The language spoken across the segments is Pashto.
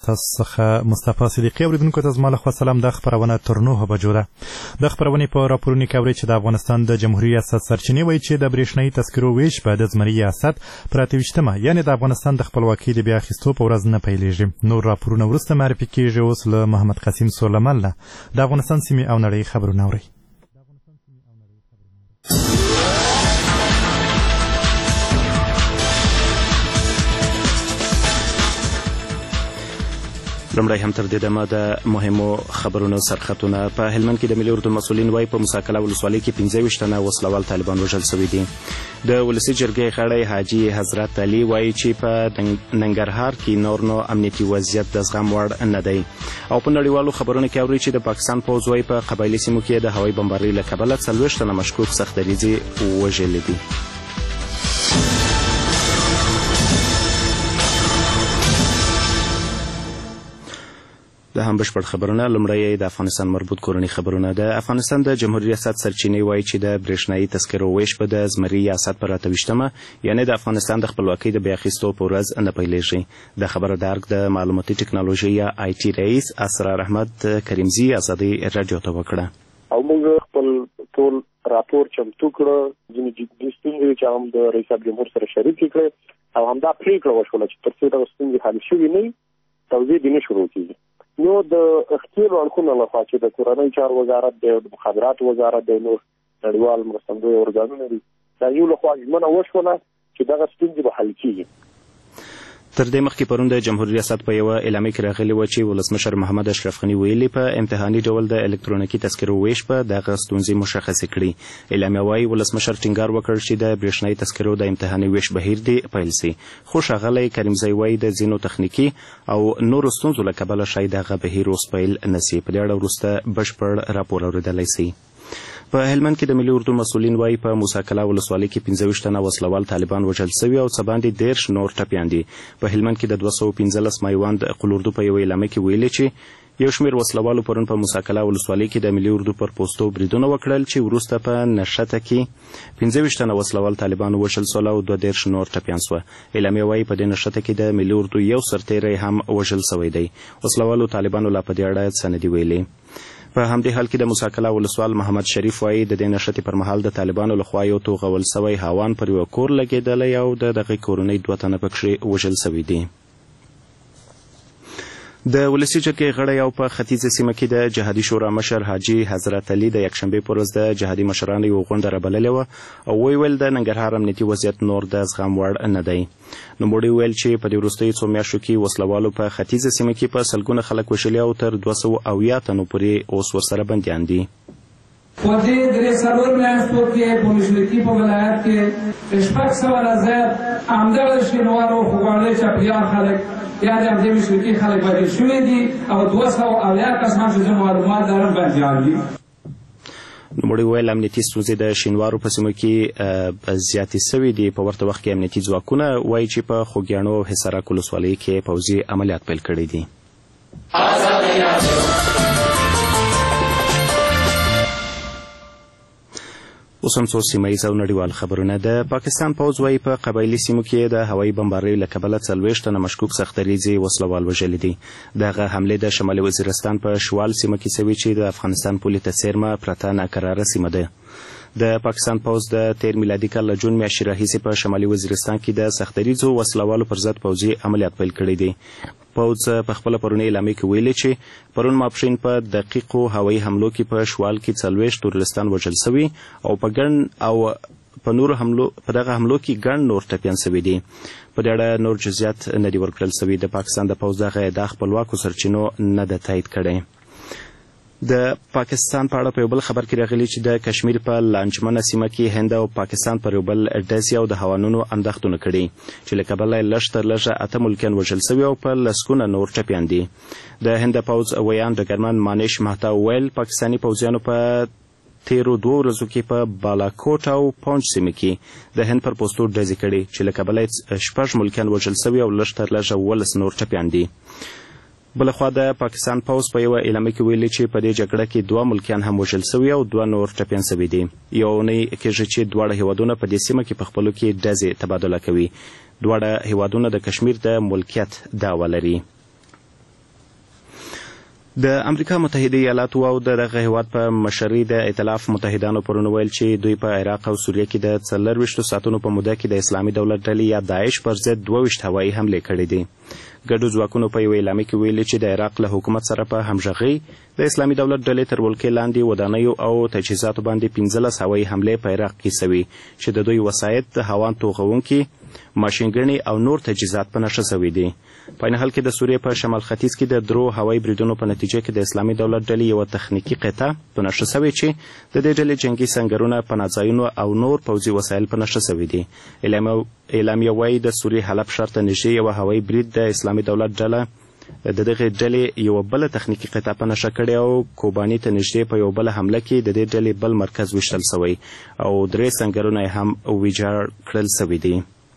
تاسو څخه مصطفی صدیقی. اوریدونکو ته زما لخوا سلام. د خپرونه تر 9 بجو ده. د خپرونې په راپورونو کې اورئ چې د افغانستان د جمهوریت ریاست سرچینې وایي چې د برېښنایي تذکرو ویش په د زمري ریاست پر 28مه یعنې د افغانستان د خپلواکۍ د بیا اخیستو په ورځ نه پیلېږي. نور راپورونه وروسته معرفي کېږي. اوس له محمد قاسم سولمل نه د افغانستان سیمې او نړۍ خبرونه اورئ. لومړی هم تر دې دمه د مهمو خبرونو سرخطونه. په هلمند کې د ملي اردو مسؤلین وایي په موسی قلعه ولسوالۍ کې 25 تنه وسلوال طالبان وژل شوي دي. د ولسي جرګې غړی حاجي حضرت علي وایي چې په ننګرهار کې نور نو امنیتي وضعیت د زغم وړ نه دی. او په نړیوالو خبرونو کې اوري چې د پاکستان پوځ وایي په قبایلي سیمو کې د هوایي بمبارۍ له کبله 40 تنه مشکوک سخت دریځي وژلي دي. د هم بشپړ خبرونه. لومړی د افغانستان مربوط کورني خبرونه. د افغانستان د جمهوریت ریاست سرچینې وایي چې د برېښنایي تذکرو ویش به د زمري ریاست پر 28مه یعنې د افغانستان د خپلواکۍ د بیا اخیستو په ورځ نه پیلېږي. د خبره درک د معلوماتي ټکنالوژۍ یا آی ټي رئیس اسرار احمد کریمزي ازادۍ راډیو ته وکړه. او موږ خپل ټول راپور چمتو کړ، ځینې جدي ستونزې چې هم د رئیس جمهور سره شریکې کړې او همدا پرېکړه وشوله چې تر څو دغه ستونزې حل شوي نه وي توضیح دې نه شروع کېږي. نو د اختیارو اړخونو لخوا چې د کورنۍ چارو وزارت دی او د مخابراتو وزارت دی نور نړیوال مرستندوی ارګانونه دي دا یو لخوا ژمنه وشوله چې دغه ستونزې به حل کېږي. تر دې مخکې پرون د جمهوریت ریاست په یوه اعلامیه کې راغلي وه چې ولسمشر محمد اشرف غني ویلي په امتحاني ډول د الکترونیکي تذکرو ویش په دغه ستونزې مشخصې کړي. اعلامیه وایي ولسمشر ټینګار وکړ چې د برېښنایي تذکرو د امتحاني ویش بهیر دې پیل سي. خو ښاغلی کریمزی وایي د ځینو تخنیکي او نورو ستونزو له کبله شاید دغه بهیر اوس پیل نه سي. په دې اړه وروسته بشپړ راپور اورېدلی سي. په هلمند کې د ملي اردو مسؤلین وایي په موسی قلعه ولسوالۍ کې 25 تنه وسلوال طالبان وژل شوي او څه باندې 13 نور ټپیان دي. په هلمند کې د 215 مایوند قلوردو په یوه اعلامیه کې ویلي چې یو شمېر وسلوالو پرون په موسی قلعه ولسوالۍ کې د ملي اردو پر پوستو بریدونه وکړل چې وروسته په نښته کې 25 تنه وسلوال طالبان وژل شول او 12 نور ټپیان شوه. اعلامیه وایي په دې نښته کې د ملي اردو یو سرتیری هم وژل شوی دی. وسلوالو طالبانو لا په دې اړه څه نه دي ویلي. په همدې حال کې د موسی قلعه ولسوال محمد شریف وایي د دې نښتې پر مهال د طالبانو لخوا یو توغول شوی هاوان پر یوه کور لګېدلی او د دغې کورنۍ 2 تنه پکښې وژل شوي دي. د ولسي جرګې غړی او په ختیځه سیمه کې د جهادي شورا مشر حاجي حضرت علي د یکشنبې په ورځ د جهادي مشرانو یوه غونډه رابللې وه او ویل د ننګرهار امنیتي وضعیت نور د زغم وړ نه دی. نوموړي ویل چې په دې وروستیو څو میاشتو کې وسلوالو په ختیځه سیمه کې په سلګونه خلک وژلي او تر 270 تنو پورې اوس ورسره بندیان دي. په دې 3 میاشتو کې په مشرقي په ولایت کې 600 زیات همدغه شینوارو خوږوالی چاپیریال خلک یا د همدې مشرقي خلک بدل شوي دي او 270 کسان چې زه معلومات لرم بندیان دي. نوموړي ویل امنیتي ستونزې د شینوارو په سیمو کې زیاتې سوي دي. په ورته وخت کې امنیتي ځواکونه وایي چې په خوږیاڼو او حصارک ولسوالیو کې پوځي عملیات پیل کړي دي. اوس هم څو سیمهیز او نړیوال خبرونه. د پاکستان پوځ وایي په قبایلي سیمو کې د هوایي بمبارۍ له کبله 40 تنه مشکوک سختدریځي وسلوال وژلي دي. دغه حملې د شمالي وزیرستان په شوال سیمه کې شوي چې د افغانستان پولې ته څیرمه پرته ناقراره سیمه ده. د پاکستان پوځ د 13 میلادي کال له جون میاشتې راهیسې په شمالي وزیرستان کې د سختدریځو وسلوالو پر ضد پوځي عملیات پیل کړي دي. پوځ په خپله پرونۍ اعلامیه کې ویلي چې پرون ماپښین په دقیقو هوایي حملو کې په شوال کې 40 تورلستان وژل شوي او په دغه حملو کې ګڼ نور ټپیان شوي دي. په دې اړه نور جزئیات نه دي ورکړل شوي. د پاکستان د پوځ دغه ادعا خپلواکو سرچینو نه ده تایید کړې. د پاکستان په اړه په یو بل خبر کې راغلي چې د کشمیر په لانجمنه سیمه کې هند او پاکستان پر یو بل ډزې او د هوانونو اندښتونه کړي چې له کبله یې لږ تر لږه 8 ملکیان وژل شوي او په لسګونه نور ټپیان دي. د هند پوځ ویان ډګرمن مانیش مهتا ویل پاکستاني پوځیانو په تیرو 2 ورځو کې په بالاکوټ او پونچ سیمه کې د هند پر پوستو ډزې کړي چې له کبله یې 6 ملکیان وژل شوي او لږ تر لږه 19 نور ټپیان دي. بلخوا د پاکستان پوځ په یوه اعلامیه کې ویلي چې په دې جګړه کې 2 ملکیان هم وژل شوي او 2 نور ټپیان شوي دي. یوه اونۍ کېږي چې دواړه هیوادونه په دې سیمه کې په خپلو کې ډزې تبادله کوي. دواړه هیوادونه د کشمیر د ملکیت دعوه لري. د امریکا متحده ایالاتو او دغه هیواد په مشرۍ د ائتلاف متحدانو پرون ویل چې دوی په عراق او سوریه کې د 24 ساعتونو په موده کې د اسلامي دولت ډلې یا داعش پر ضد 22 هوایي حملې کړې دي. ګډو ځواکونو په یو اعلامیه کې ویلي چې د عراق له حکومت سره په همغږۍ د اسلامي دولت ډلې تر ولکې لاندې ودانیو او تجهیزاتو باندې 15 هوایي حملې په عراق کې سوي چې د دوی وسایط، هوان توغونکي، ماشینګڼې او نور تجهیزات په نښه سوي دي. په عین حال کې د سوریې په شمال ختیځ کې د درو هوایي بریدونو په نتیجه کې د اسلامي دولت ډلې یوه تخنیکي قطعه په نښه سوې چې د دې ډلې جنګي سنګرونه، پناهځایونه او نور پوځي وسایل په نښه سوي دي. اعلامیه وایي د سوریې حلب ښار ته نږدې یوه هوایي برید د اسلامي دولت ډله د دغې ډلې یوه بله تخنیکي قطعه په نښه کړې او کوباني ته نږدې په یوه بله حمله کې د دې ډلې بل مرکز ویشتل سوی او 3 سنګرونه یې هم ویجاړ کړل سوي دي.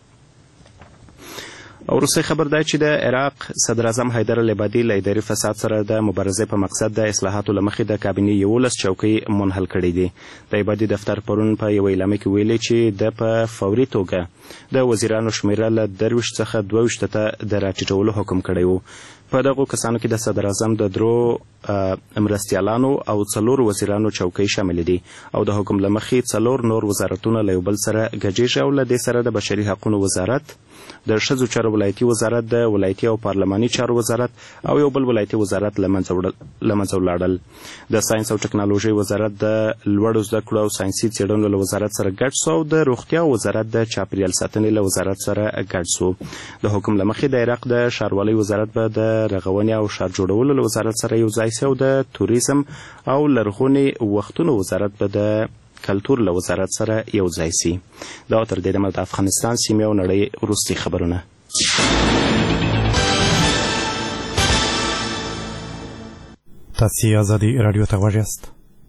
او وروستی خبر دا چې د عراق صدر اعظم حیدر العبادي له اداري فساد سره د مبارزې په مقصد د اصلاحاتو له مخې د کابینې 11 چوکۍ منحل کړي دي. د عبادي دفتر پرون په یوه اعلامیه کې ویلي چې د په فوري توګه د وزیرانو شمیره له 23 څخه 22 ته د راټیټولو حکم کړی و. په دغو کسانو کې د صدر اعظم د 3 مرستیالانو او 4 وزیرانو چوکۍ شامل دي او د حکم له مخې 4 نور وزارتونه له یو بل سره ګډېږي او له دې سره د بشري حقونو وزارت، د ښځو چارو ولایتي وزارت، د ولایتي او پارلماني چارو وزارت او یو بل ولایتي وزارت له منځه ولاړل. د ساینس او ټکنالوژۍ وزارت د لوړو زده کړو او ساینسي څېړنو له وزارت سره ګډ سو او د روغتیا وزارت د چاپیریال ساتنې له وزارت سره ګډ سو. د حکم له مخې د عراق د ښاروالۍ وزارت به د رغونې او ښار جوړولو له وزارت سره یو ځای سي او د توریزم او لرغونې وختونو وزارت به د کلتور له وزارت سره یو ځای سي. دا تر دې دمه د افغانستان، سیمې او نړۍ وروستي خبرونه. تاسې ازادي راډیو ته غوږ یاست.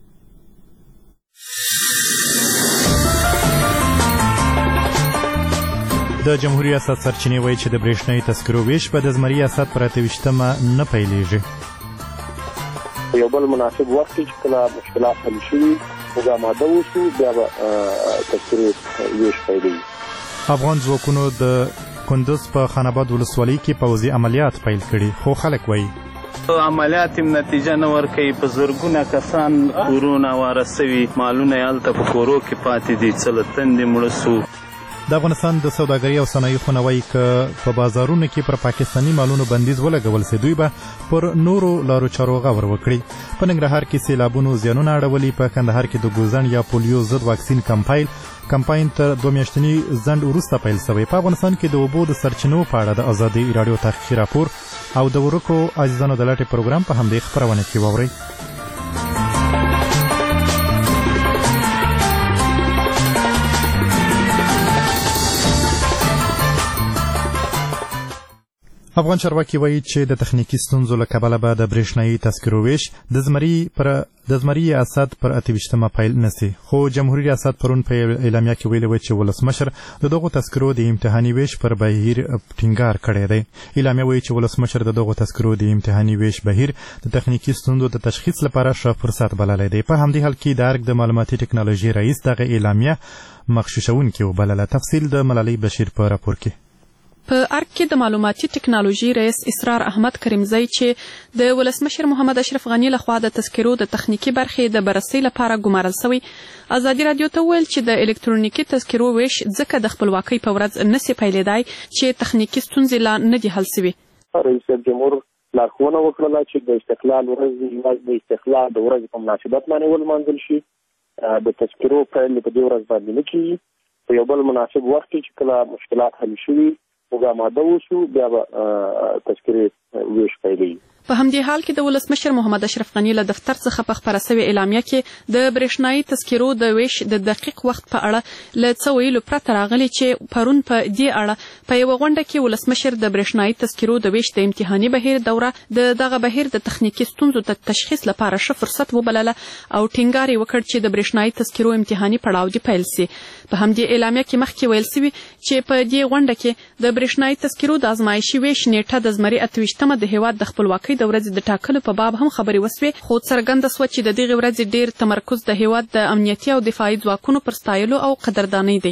د جمهوریت ریاست سرچینې وایي چې د برېښنایي تذکرو ویش به د زمري ریاست پر 28مه نه پیلېږي. په یو بل مناسب وخت کې چې کله مشکلات حل شوي موږ آماده اوسو بیا به تذکرې ویش پیلېږي. افغان ځواکونو د کندز په خان آباد ولسوالۍ کې پوځي عملیات پیل کړي خو خلک وایي عملیات نتیجه نه ورکوي. په زرګونه کسان کورونه واره سوي، مالونه یې هلته په کورو کې پاتې دي، څه له تندې مړه سو. د افغانستان د سوداګرۍ او صنایع خونه وایي که په بازارونو کې پر پاکستاني مالونو بندیز ولګول سي دوی به پر نورو لارو چارو غور وکړي. په ننګرهار کې سیلابونو زیانونه اړولي. په کندهار کې د ګوزن یا پولیو ضد واکسین کمپاین تر 2 میاشتني ځنډ وروسته پیل شوی. په افغانستان کې د اوبو د سرچینو په اړه د ازادي راډیو تحقیقي راپور او د ورکو عزیزانو د لټې پروګرام په همدې خپرونه کې واورئ. افغان چارواکي وایي چې د تخنیکي ستونزو له کبله به د برېښنایي تذکرو ویش د زمري ریاست پر 28مه پیل نسي. خو جمهوریت ریاست پرون په اعلامیه کې ویلي و چې ولسمشر د دغو تذکرو د امتحاني ویش پر بهیر ټینګار کړی دی. اعلامیه وایي چې ولسمشر د دغو تذکرو د امتحاني ویش بهیر د تخنیکي ستونزو د تشخیص لپاره ښه فرصت بللی دی. په همدې حال کې د ارګ د معلوماتي ټکنالوژي رئیس دغه اعلامیه مغشوشونکې وبلله. تفصیل د ملالۍ بشیر په راپور کې. په ارګ کې د معلوماتي ټکنالوژي رئیس اسرار احمد کریمزی چې د ولسمشر محمد اشرف غني لخوا د تذکرو د تخنیکي برخې د بررسۍ لپاره ګمارل شوی، ازادي راډیو ته ویل چې د الکترونیکي تذکرو ویش ځکه د خپلواکۍ په ورځ نسي پیلېدای چې تخنیکي ستونزې لا نه دي حل سوي. رئیس جمهور لارښوونه وکړه چې د استقلال ورځ د استقلال د ورځې په مناسبت باندې ولمانځل شي. د تذکرو پیل په دې ورځ باندې نه کېږي. په یو بل مناسب وخت کې چې کله مشکلات حل شوي موږ آماده اوسو بیا به تذکرې ویش پیلېږي. په همدې حال کې د ولسمشر محمد اشرف غني له دفتر څخه په خپره سوې اعلامیه کې د برېښنایي تذکرو د ویش د دقیق وخت په اړه له څه ویلو پرته راغلي چې پرون په دې اړه په یوه غونډه کې ولسمشر د برېښنایي تذکرو د ویش د امتحاني بهیر دوره د دغه بهیر د تخنیکي ستونزو د تشخیص لپاره ښه فرصت وبلله او ټینګار یې وکړ چې د برېښنایي تذکرو امتحاني پړاو دې پیل سي. په همدې اعلامیه کې مخکې ویل سوي چې په دې غونډه کې د برېښنایي تذکرو د ازمایشي ویش نیټه د زمري 28مه د هېواد د خپلواکۍ د ورځې د ټاکلو په باب هم خبرې وسوې، خو څرګنده سوه چې د دغې ورځې ډېر تمرکز د هېواد د امنیتي او دفاعي ځواکونو پر ستایلو او قدردانۍ دی.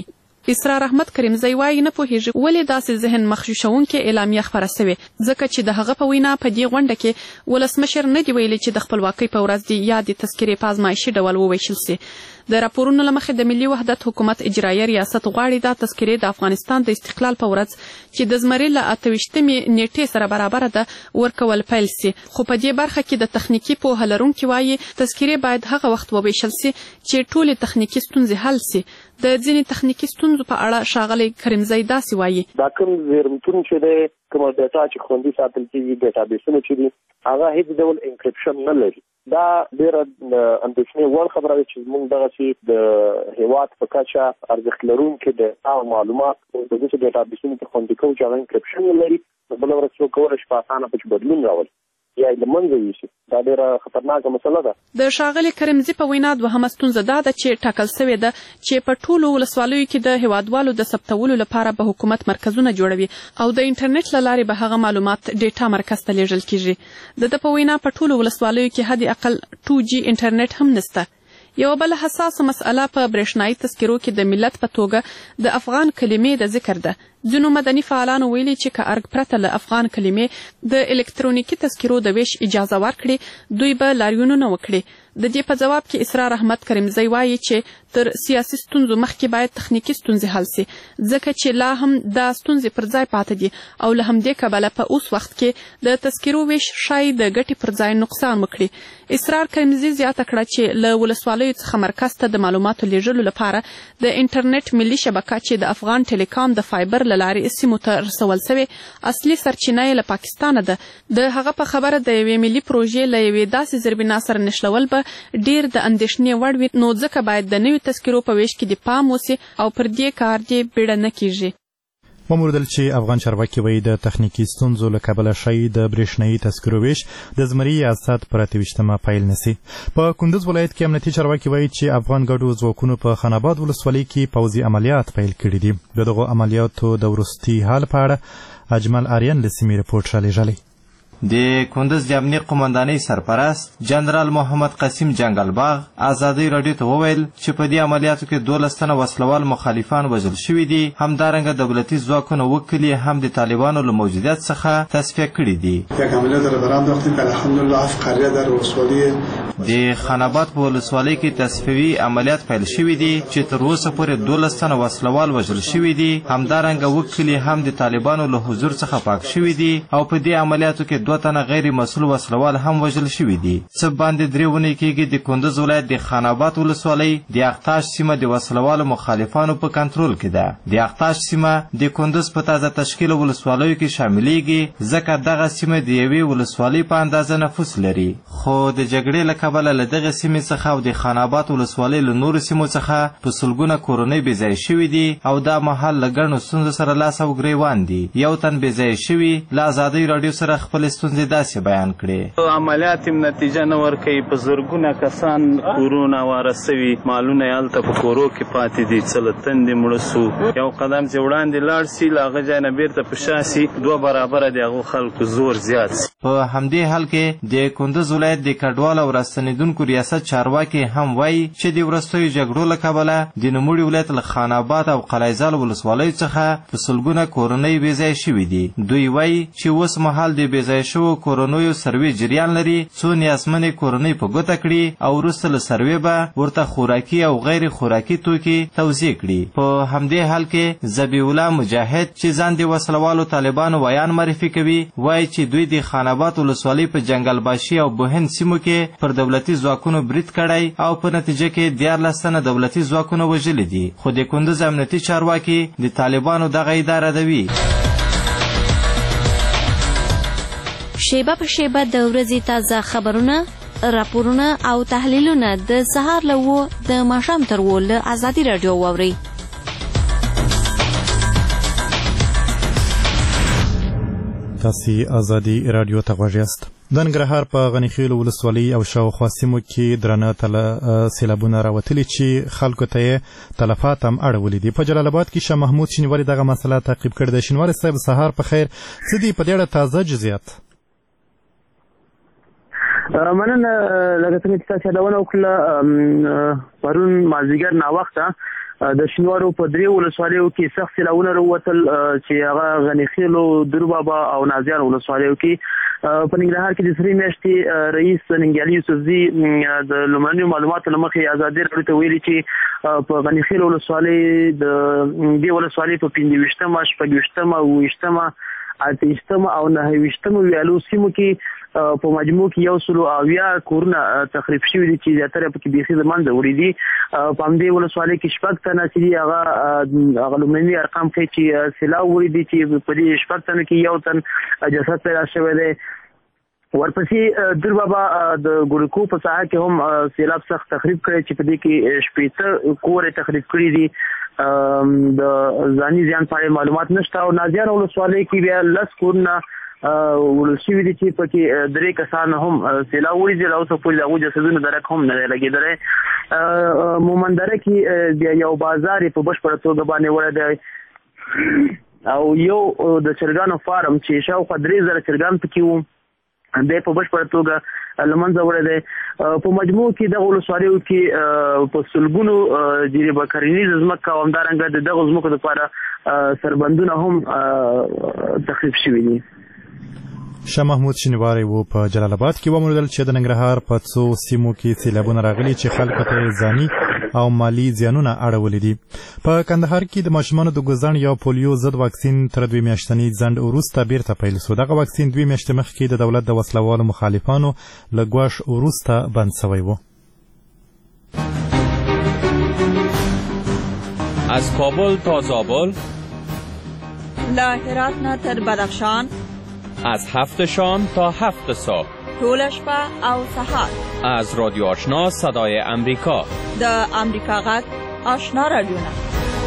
اسرار احمد کریمزی وایي نه پوهیږي ولې داسې ذهن مخشوشونکې اعلامیه خپره سوې ځکه چې د هغه په وینا په دې غونډه کې ولسمشر نه دی ویلي چې د خپلواکۍ په ورځ د یادې تذکرې په ازمایښتي ډول وویشل سي. د راپورونو له مخې د ملي وحدت حکومت اجرایه ریاست غواړي دا تذکرې د افغانستان د استقلال په ورځ چې د زمري له 28مې نیټې سره برابر ده ورکول پیل سي. خو په دې برخه کې د تخنیکی پوهه لرونکي وایي تذکرې باید هغه وخت وویشل سي چې ټولې تخنیکی ستونزې حل سي. د ځینې تخنیکی ستونزو په اړه ښاغلی کریمزی داسې وایي دا کوم زیرمتون چې دی کومه ډیټا چې خوندي ساتل کېږي ډیټابیسونه چې دي هغه هیڅ ډول انکریپشن نه لري. دا ډېره اندېښنې وړ خبره ده چې موږ دغسې د هېواد په کچه ارزښت لرونکي ډیټا او معلومات د داسې ډیټابیسونو کې خوندي کوو چې هغه انکریپشن نه لري. بله ورځ څوک کولی شي په اسانه پکې بدلون راولي یا یې له منځه یوسي. دا ډېره خطرناکه مسله ده. د ښاغلي کریمزي په وینا دوهمه ستونزه دا ده چې ټاکل سوې ده چې په ټولو ولسوالیو کې د هیوادوالو د ثبتولو لپاره به حکومت مرکزونه جوړوي او د انټرنیټ له لارې به هغه معلومات ډیټا مرکز ته لیږل کیږي. د ده په وینا په ټولو ولسوالیو کې حد اقل 2G انټرنیټ هم نشته. یو بل حساسه مسأله په برېښنایي تذکرو کې د ملت په توګه د افغان کلمې د ذکر ده. ځینو مدني فعالانو ویلي چې که ارګ پرته له افغان کلمې د الکترونیکي تذکرو د ویش اجازه ورکړي دوی به لاریونونه وکړي. د دې په جواب کې اسرار احمد کریمزی وایي چې تر سیاسي ستونزو مخکې باید تخنیکی ستونزې حل سي ځکه چې لا هم دا ستونزې پر ځای پاتې دي او له همدې کبله په اوس وخت کې د تذکرو ویش شاید د ګټې پر ځای نقصان وکړي. اسرار کریمزی زیاته کړه چې له ولسوالیو څخه مرکز ته د معلوماتو لیږلو لپاره د انټرنیټ ملي شبکه چې د افغان ټیلیکام د فایبر له لارې سیمو ته رسول سوې اصلي سرچینه یې له پاکستانه ده. د هغه په خبره د یوې ملي پروژې له یوې داسې زیربنا سره نښلول به ډیر د اندېښنې وړ وي نو ځکه باید د نوي تذکرو په ویش کې د پام وسي او پر دې کار دې بیړه نه کیږي. وموردل چې افغان چارواکي وایي د تخنیکی ستونزو له کبله شاید د برېښنایي تذکرو ویش د زمري ریاست پر 28مه پیل نسي. په کندوز ولایت کې امنیتي چارواکي وایي چې افغان ګډو ځواکونو په خان آباد ولسوالۍ کې پوځي عملیات پیل کړي دي. د دغو عملیاتو د وروستي حال په اړه اجمل آریان له سیمې رپورټ رالیږلی. د کندز د امنیت قومندانۍ سرپرست جنرال محمد قاسم جنگلباغ ازادي راډیو ته وویل چې په دې عملیاتو کې 12 تنه وسلوال مخالفان وژل شوي دي. همدارنګه دولتي ځواکونه وکلي هم د طالبانو له موجودیت څخه تصفیه کړي دي. یک عملیات را برام داختیم که الحمدلله 7 قریه در ولسوالی د خان آباد په ولسوالۍ کې تصفیوي عملیات پیل شوي دي چې تر اوسه پورې 12 تنه وسلوال وژل شوي دي. همدارنګه وکلي هم د طالبانو له حضور څخه پاک شوي دي او په دې عملیاتو کې 2 تنه غیر مسؤل وسلوال هم وژل شوي دي. څه باندې 3 ونې کېږي د کندز ولایت د خان آباد ولسوالۍ د اختاش سیمه د وسلوالو مخالفانو په کنټرول کې ده. د اختاش سیمه د کندز په تازه تشکیل ولسوالیو کې شاملېږي ځکه دغه سیمه د یوې ولسوالۍ په اندازه نفوس لري. خو د جګړې له کبله له دغه سیمې څخه او د خان آباد ولسوالۍ له نورو سیمو څخه په سلګونه کورنۍ بېځایه شوي دي او دا مهال له ګڼو ستونزو سره لاس او ګریوان دي. یو تن بېځایه شوي له ازادۍ راډیو سره خپلې ستونزې داسې بیان کړې. عملیات هم نتیجه نه ورکوي. په زرګونه کسان کورونه واره سوي مالونه یې هلته په کورو کې پاتې دي. څه له تندې مړه سو. یو قدم چې وړاندې لاړ سي له هغه ځای نه بیرته په شا سي 2 برابره د هغو خلکو زور زیات سي. په همدې حال کې د کندز ولایت د کډوال او راستنېدونکو ریاست چارواکي هم وایي چې د وروستیو جګړو له کبله د نوموړي ولایت له خان آباد او قلعهزال ولسوالیو څخه په سلګونه کورنۍ بېځایه شوي دي. دوی وایي چې اوس مهال د بېځایه شوو کورنیو سروې جریان لري څو نیازمنې کورنۍ په ګوته کړي او وروسته له سروې به ورته خوراکي او غیر خوراکي توکي توزیع کړي. په همدې حال کې ذبیح الله مجاهد چې ځان د وسلوالو طالبانو ویان معرفي کوي وایي چې دوی د خان آباد ولسوالۍ په جنګلباشي او بوهند سیمو کې پر دولتي ځواکونو برید کړی او په نتیجه کې 14 تنه دولتي ځواکونه وژلي دي. خو د کندز امنیتي چارواکي د طالبانو دغه ادعا ردوي. شیبه په شیبه د ورځې تازه خبرونه، راپورونه او تحلیلونه د سهار له 9 د ماښام تر 10 له ازادي راډیو واورئ. تاسو ازادي راډیو ته غوږ یاست. د ننګرهار په غنیخیلو ولسوالۍ او شاوخوا سیمو کې درانه سیلابونه راوتلي چې خلکو ته یې تلفات هم اړولي دي. په جلال آباد کې شاه محمود شینواري دغه مسله تعقیب کړې ده. شینواري صاحب سهار په خیر. څه دي په دې اړه تازه جزئیات؟ مننه. لکه څنګه چې تاسو یادونه وکړه پرون مازدیګر ناوخته د شینوارو په 3 ولسوالیو کې سخت سیلاونه راووتل چې هغه غنی خیلو، دروبابا او نازیان ولسوالیو کې. په ننګرهار کې د سری میاشتې رئیس ننګیالي یوسفزي د لومړنیو معلوماتو له مخې ازادي راډیو ته ویلي چې په غنی خیلو ولسوالۍ د دې ولسوالۍ په 25مه، 26مه، 28مه، 28مه او 29مه ویالو سیمو کې په مجموع کې 180 کورونه تخریب شوي دي چې زیاتره پکې بیخي د منځه وړي دي. په همدې ولسوالۍ کې 6 تنه چې دي هغه لومړني ارقام ښیي چې سیلاب وړي دي چې په دې 6 تنو کې 1 تن جسد پیدا شوی دی. ورپسې دروبابا د ګورکو په ساحه کې هم سیلاب سخت تخریب کړی چې په دې کې 18 کور تخریب کړي دي. د ځاني زیان په اړه معلومات نشته. او نازیان ولسوالۍ کې بیا 10 کورونه وړل شوي دي چې پکې 3 کسان هم سیلاب وړي دي. اوس پورې د هغوی جسدونه درک هم نه دی لګېدلی. مومندره کې بیا یو بازار په بشپړه توګه باندې وړی دی او یو د چرګانو فارم چې شاوخوا 3000 چرګان پکې وو دی په بشپړه توګه له منځه وړی دی. په مجموع کې دغه ولسوالیو کې په سلګونو جریبه کرنیزه ځمکه او همدارنګه د دغو ځمکو دپاره سربندونه هم تخریب شوي دي. شاه محمود شینواری و په جلال آباد کې وموندل چې د ننګرهار په څو سیمو کې سیلابونه راغلي چې خلکو ته ځاني او مالی زیانونه اړولي دي. په کندهار کې د ماشومانو د ګوزڼ یا پولیو ضد واکسین تر 2 میاشتني ځنډ وروسته بیرته پیل شو. دغه واکسین 2 میاشتې مخکې د دولت د وسلوالو مخالفانو له ګواښ وروسته بند شوی و. از کابل تا زابل، له هرات نه تر بدخشان، از 7 شام تا 7 صبح، طول شپه او سحر، از رادیو آشنا صدای امریکا، د امریکا غږ آشنا رادیوونه.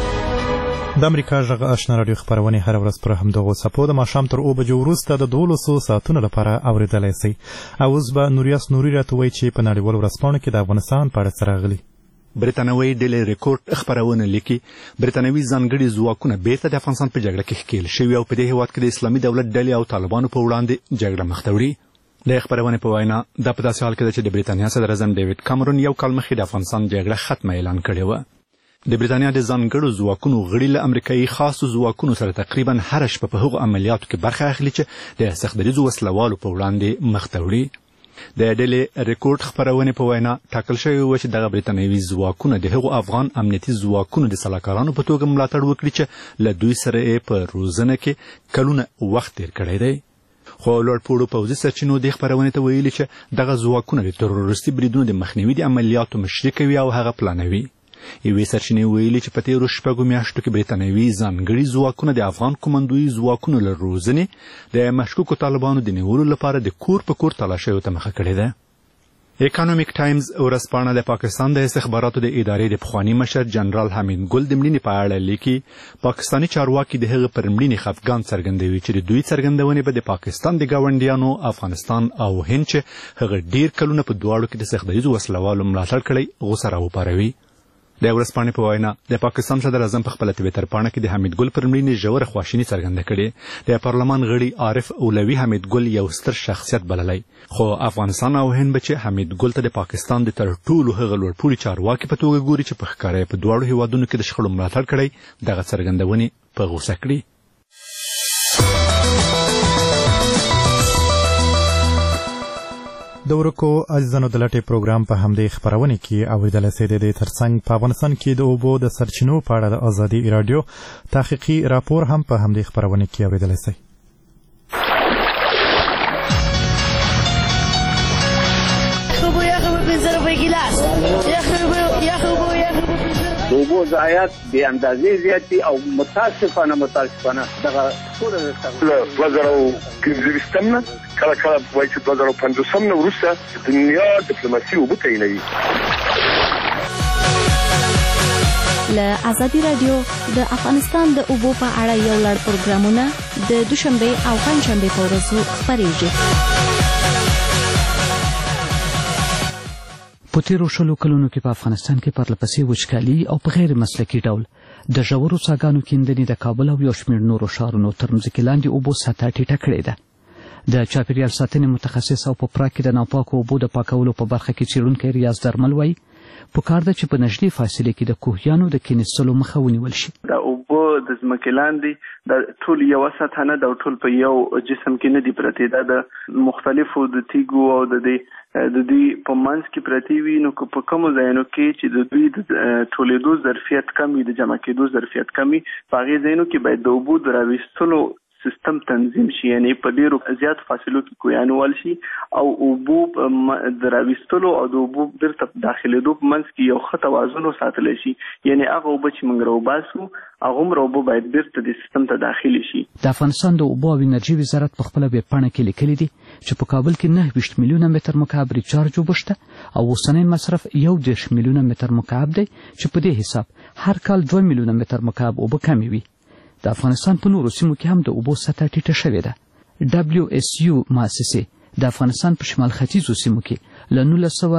د امریکا غږ آشنا رادیو خبرونه هر ورځ پر همدغو څپو د ماښام تر 2 بجو وروسته د 12 ساعتونو لپاره اوریدلای شئ. اوس به نوریاس نوري راته وایي چې په نړیوالو ورځپاڼو کې د افغانستان په اړه څه راغلي. برتانوي ډیلی ریکورډ خبرونه لیکي برتانوي ځانګړي ځواکونه بیرته د افغانستان په جګړه کې ښکېل شوي او په دې هېواد کې د اسلامي دولت ډلې او طالبانو په وړاندې جګړه مخ ته وړي. د خبرونې په وینا دا په داسې حال کې ده چې د برتانیا صدر اعظم ډیوډ کامرون یو کال مخکې د افغانستان جګړه ختمه اعلان کړې وه. د برتانیا د ځانګړو ځواکونو غړي له امریکایي خاصو ځواکونو سره تقریبا هره شپه په هغو عملیاتو کې برخه اخلي چې د سختدریځو وسلوالو په وړاندې مخ ته وړي. د ډیلی ریکورډ خبرونه په وینا ټاکل شوی و چې دغه برتانوي ځواکونه د هغو افغان امنیتي ځواکونو د سلاکارانو په توګه ملاتړ وکړي چې له دوی سره په روزنه کې کلونه وخت تیر کړی دی. خو لوړپوړو پوځي سرچینو د خبرونې ته ویلي چې دغه ځواکونه د تروریستي بریدونو د مخنیوي د عملیاتو مشري کوي او هغه پلانوي. یوې سرچینې ویلي چې په تیرو 6 میاشتو کې برتانوي ځانګړي ځواکونه د افغان کمانډوي ځواکونو له روزنې د مشکوکو طالبانو د نیولو لپاره د کور په کور تلاشیو ته مخه کړې ده. اکانومیک ټایمز ورځپاڼه د پاکستان د استخباراتو د ادارې د پخواني مشر جنرال حمید ګل د مړینې په اړه لیکي پاکستاني چارواکي د هغه پر مړینې خفګان څرګندوي چې د دوی څرګندونې به د پاکستان د ګاونډیانو افغانستان او هند چې هغه ډیر کلونه په دواړو کې د سختدریځو وسلوالو ملاتړ کړی غوسه راوپاروي. د ورځپاڼې په وینا د پاکستان صدر اعظم په خپله تویټر پاڼه کې د حمید ګل پر مړینې ژوره خواشیني څرګنده کړې. د پارلمان غړي عارف اولوي حمید ګل یو ستر شخصیت بللی، خو افغانستان او هند به چې حمید ګل ته د پاکستان د تر ټولو هغه لوړپوړي چارواکي په توګه ګوري چې په ښکاره یې په دواړو هېوادونو کې د شخړو ملاتړ کړی دغه څرګندونې په غوسه کړي. د ورکو عزیزانو د لټې پروګرام په همدې خبرونه کې اوریدلای شئ. د دې ترڅنګ په افغانستان کې د اوبو د سرچینو په اړه د ازادي رادیو تحقیقي راپور هم په همدې خبرونه کې اوریدلای شئ. د اوبو ضایعات بې اندازې زیات دي او متاسفانه دغه ټوله له 2015 نه کله وایي چې 2050 نه وروسته دنیا ډیپلوماسي اوبو تعینوي. له ازادي رادیو د افغانستان د اوبو په اړه یو لړ پروګرامونه د دوشنبه او پنځشنبه په ورځو خپرېږي. په تیرو 20 کلونو کې په افغانستان کې پرلپسې وچکالي او په غیر مسلکي ډول د ژورو څاګانو کیندنې د کابل او یو شمېر نورو ښارونو تر مځکې لاندې اوبو سطحه ټیټه کړې ده. د چاپیریال ساتنې متخصص او په پراګ کې د ناپاکو اوبو د پاکولو په برخه کې څېړونکی ریاض درمل وایي پکار ده چې په نږدې فاصله کې د کوهیانو د کینېستلو مخه ونیول شي. د اوبو د ځمکې لاندې د ټول یو سطح نه د ټول په یو جسم کې نه دی پرته، دا د مختلفو د تیګو او د دې په منځ کې پرتی وي. نو په کومو ځایونو کې چې د دوی د ټولیدو ظرفیت کم وي، د جمع کېدو ظرفیت کم وي، په هغې ځایونو کې باید د اوبو د راویستلو سیستم تنظیم شي، یعنی په ډیرو زیات فاصلو کې کویان وال شي او اوبو د راویستلو او د اوبو بیرته داخلېدو په منځ کې یو ښه توازن وساتلی شي. یعنی هغه اوبه چې موږ راوباسو هغومره اوبه باید بیرته د سیستم ته داخلي شي. د افغانستان د اوبو او انرژي وزارت په خپله ویبپاڼه کې لیکلي دي چې په کابل کې 29 میلیونه متر مکعب ریچارج اوبه شته او اوسنی مصرف 11 میلیونه متر مکعب دی چې په دې حساب هر کال 2 میلیونه متر مکعب اوبه کمې وي. د افغانستان په نورو سیمو کې هم د اوبو سطح ټیټه شوې ده. WSU مؤسسې د افغانستان په شمال ختیځو سیمو کې له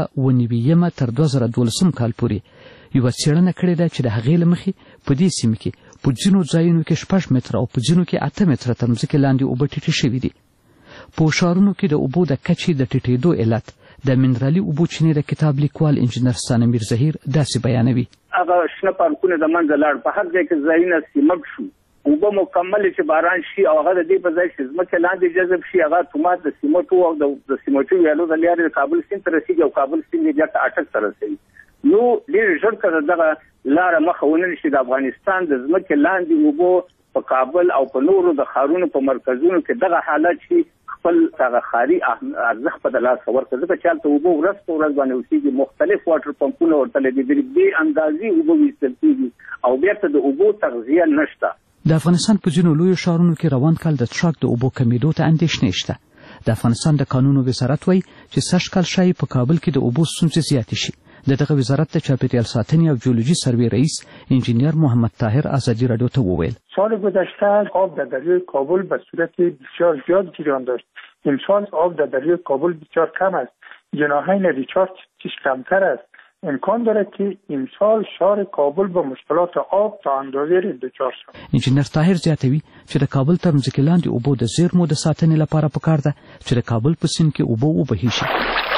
1999 تر 2012 کال پورې یوه څېړنه کړې ده چې د هغې له مخې په دې سیمو کې په ځینو ځایونو کې 6 متره او په ځینو کې 8 متره تر مځکې لاندې اوبه ټیټې شوې دي. په ښارونو کې د اوبو د کچې د ټیټېدو علت د منرالي اوبو چینې د کتاب لیکوال انجینر ثاني میرزهیر داسې بیانوي. هغه شنه پارکونه د منځه لاړ، په هر ځای کې ځایونه سیمټ شو، اوبه مکمل چې باران شي او هغه د دې په ځای چې ځمکې لاندې جذب شي، هغه اتومات د سیمټو او د سیمټي ویالو د لارې د کابل سیند ته رسېږي او کابل سیند یې بیا اټک ته رسوي. نو ډېر ژر که دغه لاره مخه ونه نیسي، د افغانستان د ځمکې لاندې اوبو په کابل او په نورو د ښارونو په مرکزونو کې دغه حالت شي خپل هغه ښاري ارزښت په د لاسه ورکړي، ځکه چې هلته اوبه ورځ په ورځ باندې اوسېږي، مختلف واټر پمپونه ورته لګېدلي، بې اندازې اوبه ویستل کېږي او بیرته د اوبو تغذیه نشته. د افغانستان په ځینو لویو ښارونو کې روان کال د څښاک د اوبو کمیدو ته اندېښنې شته. د افغانستان د قانونو وزارت وایي چې سږ کال ښایي په کابل کې د اوبو ستونزې زیاتې شي. د دغه وزارت د چاپیریال ساتنې او جیولوژي سروې رئیس انجینیر محمد طاهر آزادی رادیو ته وویل سال گذشته آب در دریای کابل به صورت بسیار زیاد جریان داشت. امسال آب در دریای کابل بسیار کم است. جناحین ریچارج کمتر است. امکان دارد که امسال شهر کابل به مشکلات آب تا اندازه دچار شود. انجینر طاهر زیاتوي چې د کابل تر مځکې لاندې اوبو د زیرمو د ساتنې لپاره پکار ده چې د کابل په سیند کې اوبه وبهي شي.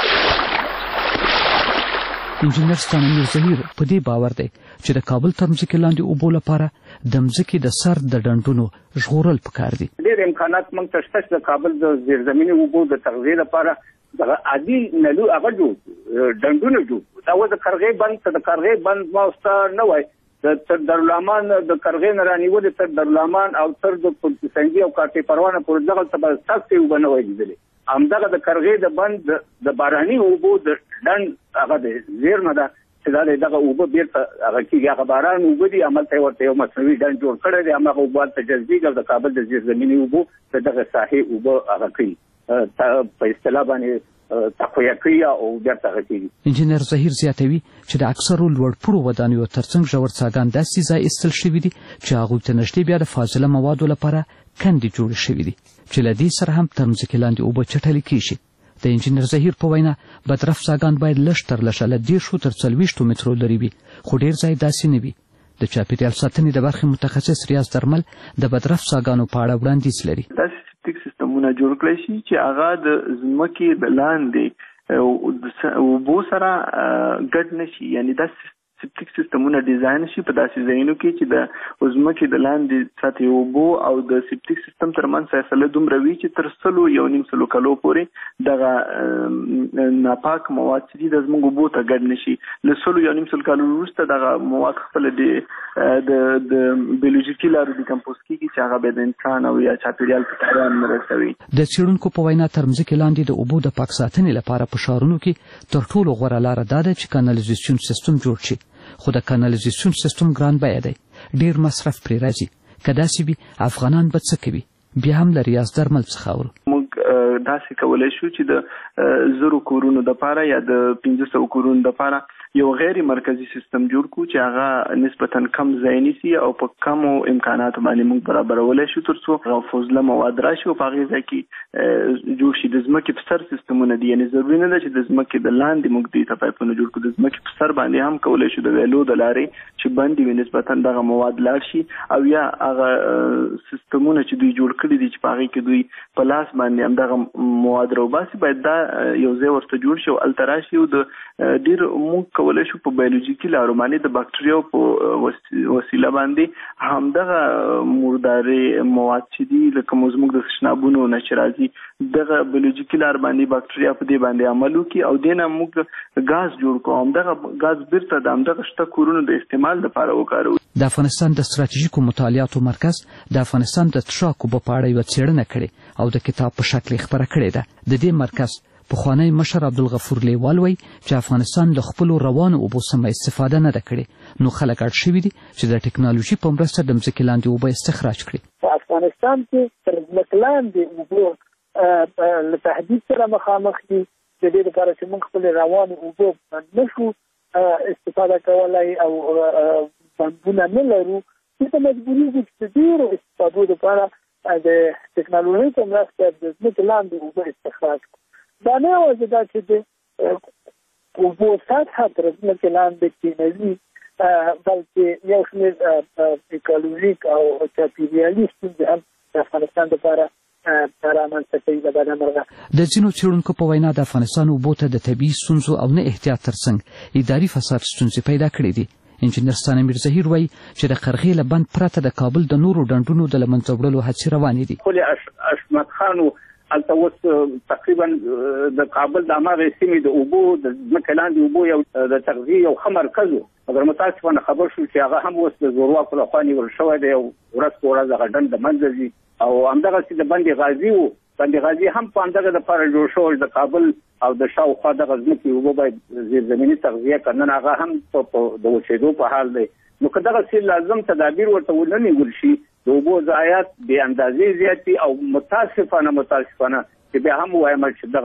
انجینر ثاني میرزهیر په دې باور دی چې د کابل تر مځکې لاندې اوبو لپاره د مځکې د سر د ډنډونو ژغورل پکار دي. ډېر امکانات موږ ته شته چې د کابل د زیرزمیني اوبو د تغذیې لپاره دغه عادي نلو هغه جوړ ډنډونه جوړ دا و د قرغې بند ته د قرغې بند ما ورته نه وای تر دارالامان د قرغې نه رانیولې تر دارالامان او تر د سنګي او کاټې پروانه پورې دغه ته به ستاسې اوبه نه وای لیدلې. همدغه د قرغې د بند د باراني اوبو د ډنډ هغه د زیرمه ده چې دا دغه اوبه بیرته هغه کېږي، هغه باران اوبه دي، هملته ورته یو مصنوعي ډنډ جوړ کړی دی، هماغه اوبه هلته جذبېږي او د کابل د زیرزمیني اوبو د دغه ساحې اوبه هغه کوي په اصطلاح باندې تقویه کوي او بیرته هغه کېږي. انجینر ظهیر زیاتوي چې د اکثرو لوړپوړو ودانیو ترڅنګ ژور څاګان داسې ځای ایستل شوي دي چې هغوی ته نږدې بیا د فاضله موادو لپاره کندې جوړې شوي دي چې له دې سره هم تر مځکې لاندې اوبه چټلې کېږي. د انجینر ظهیر په وینا بدرف څاګان باید لږ تر لږه له 10 تر 40 مترو لرې وي، خو ډېر ځای داسې نه وي. د چاپیریال ساتنې د برخې متخصص ریاض درمل د بدرف څاګانو په اړه وړاندیز لري. داسې سیپټیک سیستمونه جوړ کړی شي چې هغه د ځمکې د لاندې اوبو سره ګډ نه شي، یعنی داسې سیپټیک سیستمونه ډیزاین شي په داسې ځایونو کې چې د ځمکې د لاندې سطحې اوبو او د سیپټیک سیستم ترمنځ فاصله دومره وي چې تر 100 کلو پورې دغه ناپاک مواد چې د زموږ اوبو ته ګډ نشي. له 100 کلو وروسته دغه مواد خپل د بیولوژیکي لارو ډیکمپوز کیږي چې هغه به د انسان او یا چاپیریال په تاوان نه رسوي. د څېړونکو په وینا تر مځکې لاندې د اوبو د پاک ساتنې لپاره په ښارونو کې تر ټولو غوره لاره دا ده چې کانالیزاسیون سیستم جوړ شي، خو د کانالیزاسیون سیستم ګران بیه دی، ډیر مصرف پرې راځي. که داسې وي افغانان به څه کوي؟ بیا هم له ریاض درمل څخه اورو. موږ داسې کولی شو چې د 1000 کورونو دپاره یا د 500 کورونو دپاره یو غیر مرکزی سیستم جوړ کو چې هغه نسبتا کم ځای نیسي او په کمو امکاناتو باندې موږ برابرولای شو ترڅو هغه فضله مواد راشي او په هغې ځای کې جوړ شي. د ځمکې په سر سیستمونه دي، یعنې ضروري نه ده چې د ځمکې د لاندې موږ دوی ته پایپونه جوړ کړو، د ځمکې په سر باندې هم کولی شو د ویلو د لارې چې بندې وي نسبتا دغه مواد لاړ شي، او یا هغه سیستمونه چې دوی جوړ کړي دي چې په هغې کې دوی په لاس باندې همدغه مواد راوباسي باید دا یو ځای ورته جوړ شي او هلته راشي او د ډېر موږ کولی شو په بایولوژیکي لارو باندې د باکتریاو په وسیله باندې همدغه مردارې مواد چې دي لکه زموږ د تشنابونو نه چې راځي دغه بایولوژیکي لار باندې باکتریا په دې باندې عمل وکړي او دې نه موږ ګاز جوړ کړو. همدغه ګاز بیرته د همدغه شته کورونو د استعمال لپاره وکاروو. د افغانستان د ستراتیژیکو مطالعاتو مرکز د افغانستان د څښاک اوبو په اړه یوه څېړنه کړې او د کتاب په شکل یې خپره کړې ده. د دې مرکز پخوانی مشر عبدالغفور لیوال وایي چې افغانستان له خپلو روانو اوبو سمه استفاده نه ده کړې، نو خلک اړ شوي دي چې د ټکنالوژي په مرسته د ځمکې لاندې اوبه استخراج کړي. په افغانستان کې تر ځمکې لاندې اوبو له تهدید سره مخامخ دي. د دې لپاره چې موږ خپلې روانې اوبو نشو استفاده کولی او بندونه نه لرو، دې ته مجبورېږو چې د ډېرو استفادو لپاره د ټکنالوژۍ په مرسته د ځمکې لاندې اوبه استخراج کړو. دا نه یوازې دا چې د اوبو سطحه تر ځمکې لاندې کېنوي، بلکې یو شمېر ایکولوژیک او چاپېریالي ستونزې هم د افغانستان لپاره رامنځته کوي. د بدمرغه د ځینو څېړونکو په وینا د افغانستان اوبو ته د طبیعي ستونزو او نه احتیاط ترڅنګ اداري فساد ستونزې پیدا کړې دي. انجینر ثاني میرزهیر وایي چې د قرغې له بند پرته د کابل د نورو ډنډونو د له منځه وړلو هڅې روانې دي. خو اشمت خان هلته اوس تقریبا د کابل د هماغې سیمې د اوبو د ځمکې لاندې اوبو یو د تغذیې یو ښه مرکز و، مګر متاسفانه خبر شو چې هغه هم اوس د زورواکو لخوا نیول شوی دی او ورځ په ورځ هغه ډنډ د منځه ځي. او همدغسې د بند غازي و، بند غازي هم په همدغه دپاره جوړ شوی د کابل او د شاوخوا دغه ځمکې اوبه باید زیرزمیني تغذیه کړي. نن هغه هم د وچېدو په حال دی. نو که دغسې لازم تدابیر ورته ونه نیول شي، د اوبو ضایعات بې اندازې زیات دي او متاسفانه چې بیا هم وایم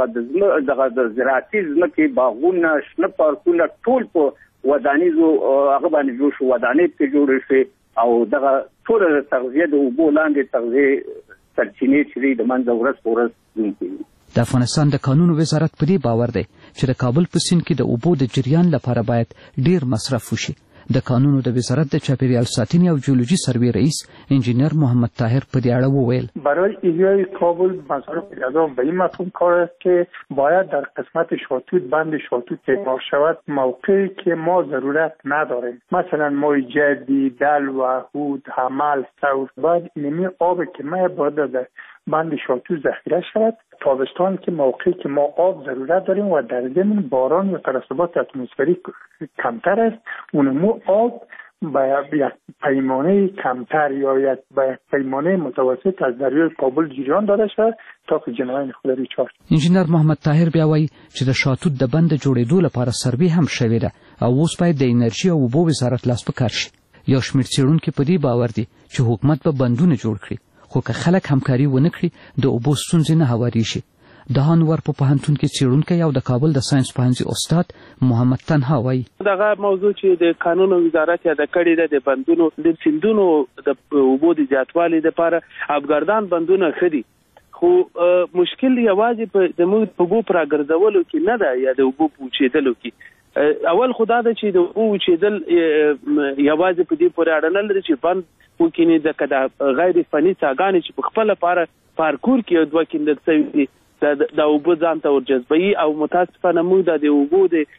چې دغه د زراعتي ځمکې باغونه شنه پارکونه ټول په ودانیزو هغه باندې جوړ شو، ودانۍ پکې جوړې شوې او دغه ټوله د تغذیه د اوبو لاندې تغذیې سرچینې چې دي د منځه ورځ په ورځ ځون کوي. د افغانستان د کانونو وزارت په دې باور دی چې د کابل په سیند کې د اوبو د جریان لپاره باید ډیر مصرف وشي. د کانونو د وزارت د چاپیریال ساتنې او جیولوژی سروې رئیس انجینر محمد طاهر په دې اړه وویل: برای ایجاد کابل مصرف اعظم به این مفهوم کار است که باید در قسمت شاتوت بند شاتوت اعمار شود موقعی که ما ضرورت نداریم، مثلا مای جدی، دلو، هود، حمل، ثور. باید اینمی آب که ما باید در بند شاتوت ذخیره شود. تابستان که موقعی که ما آب ضرورت داریم و در ضمن باران و ترسبات اتمسفری کمتر است، اونمو آب با یک پیمانه کمتر یا با یک پیمانه متوسط از دریای کابل جریان داده شود تا که جنایان خود ریچارد. انجینر محمد طاهر بیا وایي چې د شاتوت د بند جوړېدو لپاره سروې هم شوې ده او اوس باید د انرژي او اوبو وزارت لاس په کار شي. یو شمېر څېړونکي په دې باور دي چې حکومت به بندونه جوړ کړي، خو که خلک همکاري ونه کړي د اوبو ستونزې نه هوارېږي. د هانور په پوهنتون کې څېړونکی او د کابل د ساینس پوهنځي استاد محمد تنها وایي: دغه موضوع چې د قانون وزارت یاده کړې ده د بندونو د سیندونو د اوبو د زیاتوالي لپاره افګردان بندونه ښه دي، خو مشکل یوازې د موږ په اوبو په راګرځولو کې نه ده یا د اوبو په وچېدلو کې. اول خدا ده چې د اوبو وچېدل یوازې په دې پورې اړه نه لري چې بند وکینې ځکه د غیر فني څاګانې چې په خپله پارکور کې یو دوه کیندل شوي دي د اوبو ځان ته ورجذبوي او متاسفانه موږ د اوبو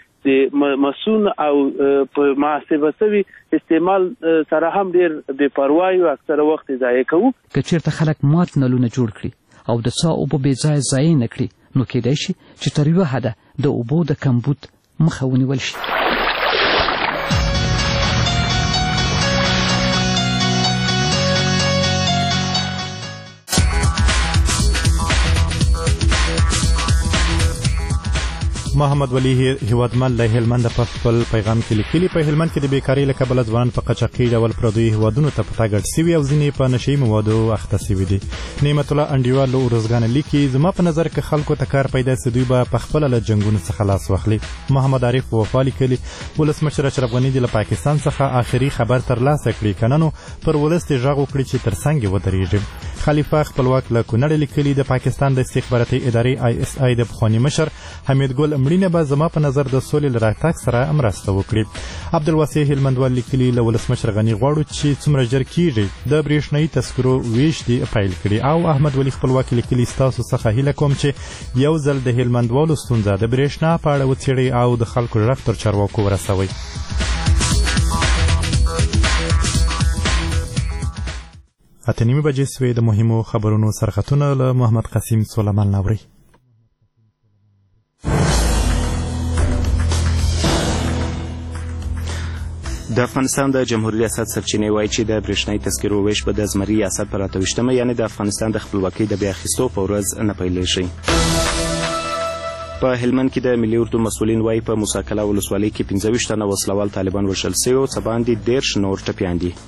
د مسون او په محاسبه شوي استعمال سره هم ډېر بې پروایي او اکثره وخت یې ضایع کوو. که چېرته خلک مات نلونه جوړ کړي او د څاه اوبه بې ځایه ضایع نه کړي، نو کیدای شي چې تر یوه حده د اوبو د کمبود مخه ونیول شي. محمد ولی هیوادمل له هلمند په خپل پیغام کې لیکلي: په هلمند کې د بیکارۍ له کبله ځوانان په قاچاقي ډول پردیو هیوادونو ته په تګ اړ سوي او ځینې په نشهیي موادو اخته سوي دي. نعمت الله انډیوال له ارزګانه لیکي: زما په نظر که خلکو ته کار پیدا سي دوی به پخپله له جنګونو څخه لاس واخلي. محمد عارف وفا لیکلي: ولسمشر اشرف غني د له پاکستان څخه آخري خبر ترلاسه کړي، که نه نو پر ولس دې غږ وکړي چې تر څنګ یې ودرېږي. خلیفه خپلواک له کونړ لیکلي: د پاکستان د استخباراتي ادارې ISI د پخواني مشر حمید ګل مړینه به زما په نظر د سولې له راتګ سره مرسته وکړي. عبدالواسع هلمندوال لیکلي له ولسمشر غني غواړو چې څومره ژر کیږي د برېښنایي تذکرو ویش دې پیل کړي. او احمد ولی خپلواکي لیکلي ستاسو څخه هیله کوم چې یو ځل د هلمندوالو ستونزه د برېښنا په اړه وڅېړئ او د خلکو غږ تر چارواکو ورسوئ. اته نیمې بجې سوې. د مهمو خبرونو سرخطونه له محمد قسیم سلیمان ناوري. د افغانستان د جمهوریت ریاست سرچینې وایي چې د برېښنایي تذکرو ویش به د زمري ریاست پر 28 یعنې د افغانستان د خپلواکۍ د بیا اخیستو په ورځ نه پیلیږي. په هلمند کې د ملي اردو مسؤلین وایي په موسی کلا ولسوالۍ کې 25 تنه وسلوال طالبان وژل سوي او څه باندې 13 نور ټپیان دي.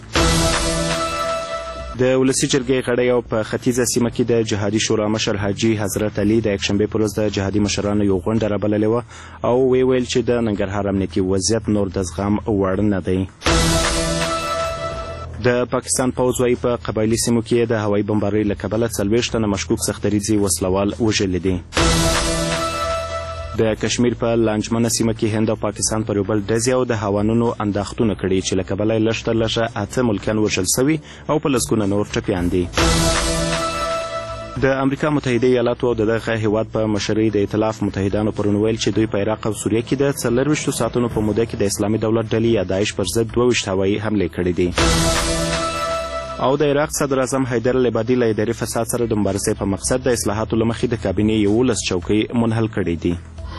د ولسي جرګې غړی او په ختیځه سیمه کې د جهادي شورا مشر حاجي حضرت علي د یکشنبې پر ورځ د جهادي مشرانو یو غونډه رابللې وه او ویل چې د ننګرهار امنیتي وضعیت نور د زغم وړ نه دی. د پاکستان پوځ وایي په قبایلي سیمو کې د هوایي بمبارۍ له کبله 40 تنه مشکوک سختدریځي وسلوال وژلي دي. د کشمیر په لانجمنه سیمه کې هند او پاکستان پر یو بل ډزې او د هوانونو انداختونه کړي چې له کبله یې لږ تر لږه 8 ملکیان وژل سوي او په لسګونه نور ټپیان دي. د امریکا متحده ایالاتو او دغه هیواد په مشرۍ د ائتلاف متحدانو پرون ویل چې دوی په عراق او سوریه کې د 24 ساعتونو په موده کې د اسلامي دولت ډلې یا داعش پر ضد 22 هوایي حملې کړې دي. او د عراق صدر اعظم حیدر العبادي له اداري فساد سره د مبارزې په مقصد د اصلاحاتو له مخې د کابینې 11 چوکۍ منحل کړې دي.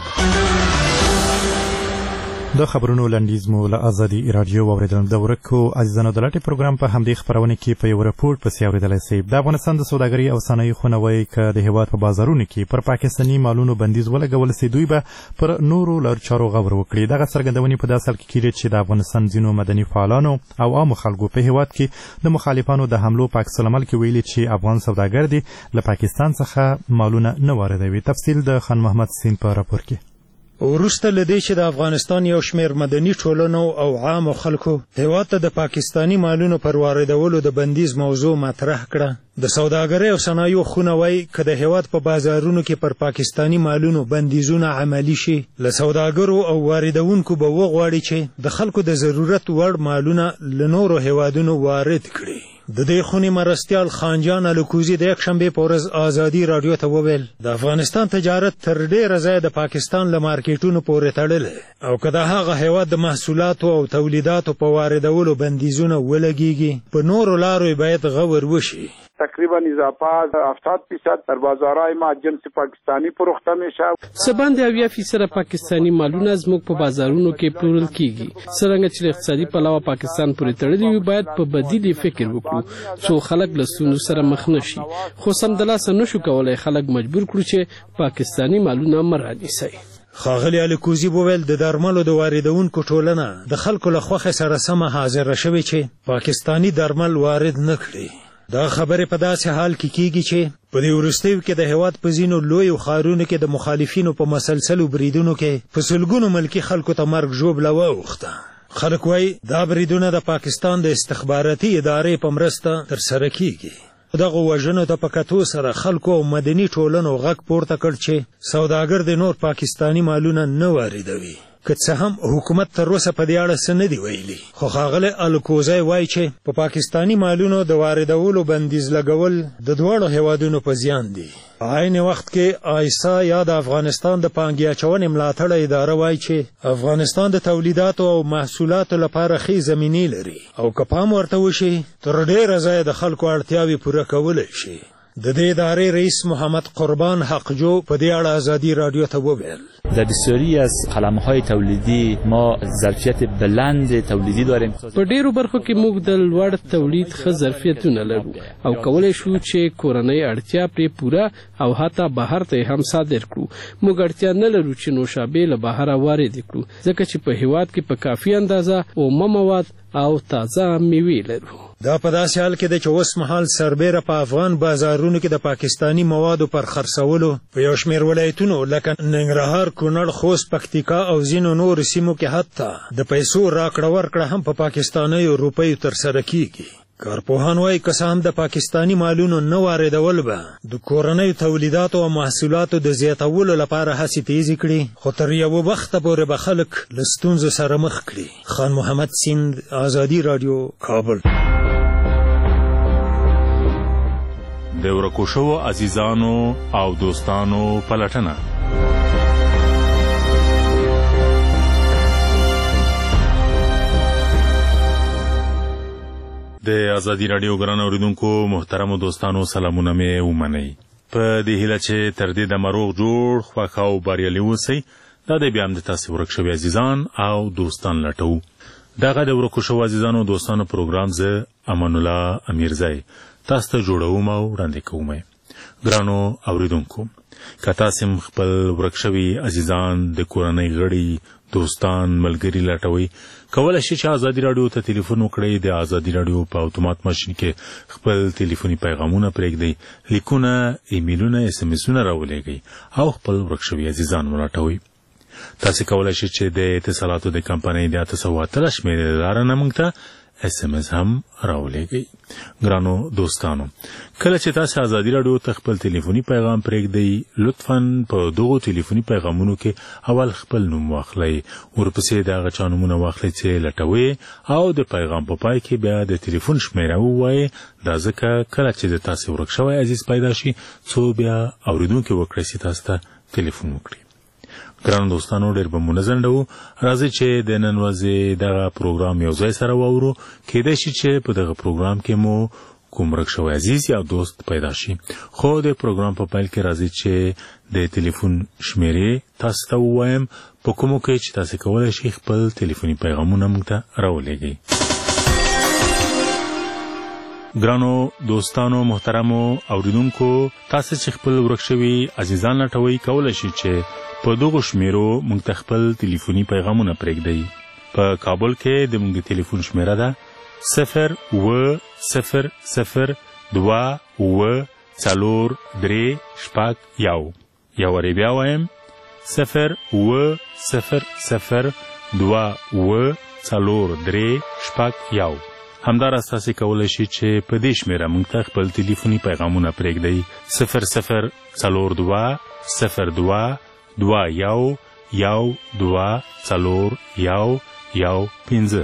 د خبرونو لنډیز مو له ازادي رادیو واورېدل. د ورکو عزیزانو د لټې پروګرام په همدې خپرونه کې په یو رپورټ پسې اورېدلی سئ. د افغانستان د سوداګرۍ او صنایعو خونه وایي که د هېواد په بازارونو کې پر پاکستاني مالونو بندیز ولګول سي دوی به پر نورو لارو چارو غور وکړي. دغه څرګندونې په داسې حال کې کېږي چې د افغانستان ځینو مدني فعالانو او عامو خلکو په هېواد کې د مخالفانو د حملو په عکس العمل کې ویلي چې افغان سوداګر دي له پاکستان څخه مالونه نه واردوي. تفصیل د خان محمد سین په راپور کې. وروسته له دې چې د افغانستان یو شمېر مدني ټولنو او عامو خلکو هېواد ته د پاکستاني مالونو پر واردولو د بندیز موضوع مطرح کړه، د سوداګرۍ او صنایعو خونه وایي که د هېواد په بازارونو کې پر پاکستاني مالونو بندیزونه عملي شي، له سوداګرو او واردونکو به وغواړي چې د خلکو د ضرورت وړ مالونه له نورو هېوادونو وارد کړي. د دې خونې مرستیال خانجان الکوزي د یکشنبې په ورځ ازادي راډیو ته وویل د افغانستان تجارت تر ډېره ځایه د پاکستان له مارکیټونو پورې تړلی او که د هغه هېواد د محصولاتو او تولیداتو په واردولو بندیزونه ولګیږي په نورو لارو باید غور وشي. تقریبا اضافه 70% در بازارهای ما جنس پاکستانی فروخته میشه. څه باندې 80% پاکستانی مالونه زموږ په بازارونو کې پلورل کیږي. څرنګه چې اقتصادي پلوه پاکستان پورې تړلی وي باید په بدیل فکر وکړو څو خلک له ستونزو سره مخ نشي، خو سمدلاسه نشو کولای خلک مجبور کړو چې پاکستانی مالونه مه رانیسئ. ښاغلي الکوزي وویل د درملو د واردونکو ټولنه د خلکو له خوښې سره سمه حاضره شوې چې پاکستانی درمل وارد نه کړي. دا خبرې په داسې حال کې کیږي چې په دې وروستیو کې د هېواد په ځینو لویو ښارونو کې د مخالفینو په مسلسلو بریدونو کې په سلګونو ملکي خلکو ته مرګ ژوبله واوښته. خلک وایي دا بریدونه د پاکستان د استخباراتي ادارې په مرسته ترسره کیږي. دغه وژنو ته په کتو سره خلکو او مدني ټولنو غږ پورته کړ چې سوداګر د نور پاکستانی مالونه نه واردوي. که څه هم حکومت تر اوسه په دې اړه څه نه دي ویلي، خو ښاغلی الکوزی وایي چې په پاکستانی مالونو د واردولو بندیز لګول د دواړو هېوادونو په زیان دي. په عین وخت کې آیسا یا د افغانستان د پانګې اچونې ملاتړه اداره وایي چې افغانستان د تولیداتو او محصولاتو لپاره ښې زمینې لري او که پام ورته وشي تر ډېره ځایه د خلکو اړتیاوې پوره کولی شي. د دې ادارې رئیس محمد قربان حقجو په دې اړه ازادي راډیو ته وویل در بسیاری از قلم‌های تولیدی ما ظرفیت بلند تولیدی داریم. په ډیرو برخو کې موږ د لوړ تولید ښه ظرفیتونه لرو او کولی شو چې کورنۍ اړتیا پرې پوره او حتی بهر ته هم صادر کړو. موږ اړتیا نه لرو چې نوشابې له بهره وارد کړو ځکه چې په هېواد کې په کافي اندازه اومه مواد او تازه میوې لرو. دا په داسې حال کې ده چې اوس مهال سربیره په افغان بازارونو کې د پاکستانی موادو پر خرڅولو په یو شمېر ولایتونو لکه ننګرهار، کونړ، خوست، پکتیکا او ځینو نورو سیمو کې حتی د پیسو راکړه ورکړه هم په پاکستانیو روپیو ترسره کیږي. کارپوهان وایي که څه هم د پاکستاني مالونو نه واردول به د کورنیو تولیداتو او محصولاتو د زیاتولو لپاره هڅې تیزې کړي، خو تر یوه وخته پورې به خلک له ستونزو سره مخ کړي. خان محمد سیند، آزادي راډیو، کابل. د ورکو شوو عزیزانو او دوستانو پلټنه. د آزادي راډیو ګران اوریدونکو محترمو دوستانو سلامونه مې ومنئ. په دې هیله چې تر دې دمه روغ جوړ خوښ او بریالي اوسئ. دا دی بیا هم د تاسې ورک شوي عزیزان او دوستان لټوو. دغه د ورکو شوو عزیزانو دوستانو پروګرام زه امان الله امیرزی تاسو ته جوړوم او وړاندې کوم. ګرانو اوریدونکو، که تاسې هم خپل ورک شوي عزیزان د کورنۍ غړي، دوستان، ملګري لټوئ، کولی شئ چې آزادي راډیو ته تلیفون وکړئ. د آزادي راډیو په اتومات ماشین کې خپل تلیفوني پیغامونه پرېږدئ، لیکونه، ایمیلونه، اس ام اسونه راولېږئ او خپل ورک شوي عزیزان ولټوئ. تاسې کولی شئ چې د اتصالاتو د کمپنۍ د 813 شمېرې له لارې نه موږ ته اس ام اس هم راولېږئ. ګرانو دوستانو، کله چې تاسې آزادي راډیو ته خپل تلیفوني پیغام پرېږدئ، لطفاً په دغو تلیفوني پیغامونو کې اول خپل نوم واخلئ، ورپسې د هغه چا نومونه واخلئ چې لټوئ او د پیغام په پای کې بیا د تلیفون شمېره ووایئ. دا ځکه کله چې د تاسې ورک شوی عزیز پیدا شي، څو بیا اورېدونکي وکړئ چې تاسو ته تلیفون وکړي. ګرانو دوستانو، ډېر به مو نه ځنډوو. راځئ چې د نن ورځې دغه پروګرام یو ځای سره واورو. کیدای شي چې په دغه پروګرام کې مو کوم ورک شوی عزیز یا دوست پیدا شي. خو د پروګرام په پیل کې راځئ چې د تلیفون شمېرې تاسو ته ووایم، په کومو کې چې تاسو کولی شئ خپل تلیفوني پیغامونه موږ ته راولېږئ. ګرانو دوستانو محترمو اوریدونکو، تاسو چې خپل ورک شوي عزیزان لټوئ، کولی شئ چې په دغو شمیرو موږ ته خپل تلیفوني پیغامونه پرېږدئ. په کابل کې د موږ د تلیفون شمیره ده 080022436. یو وارې بیا وایم 080022436. همداراز تاسې کولی شئ چې په دې شمیره موږ ته خپل تلیفوني پیغامونه پرېږدئ 004221241115.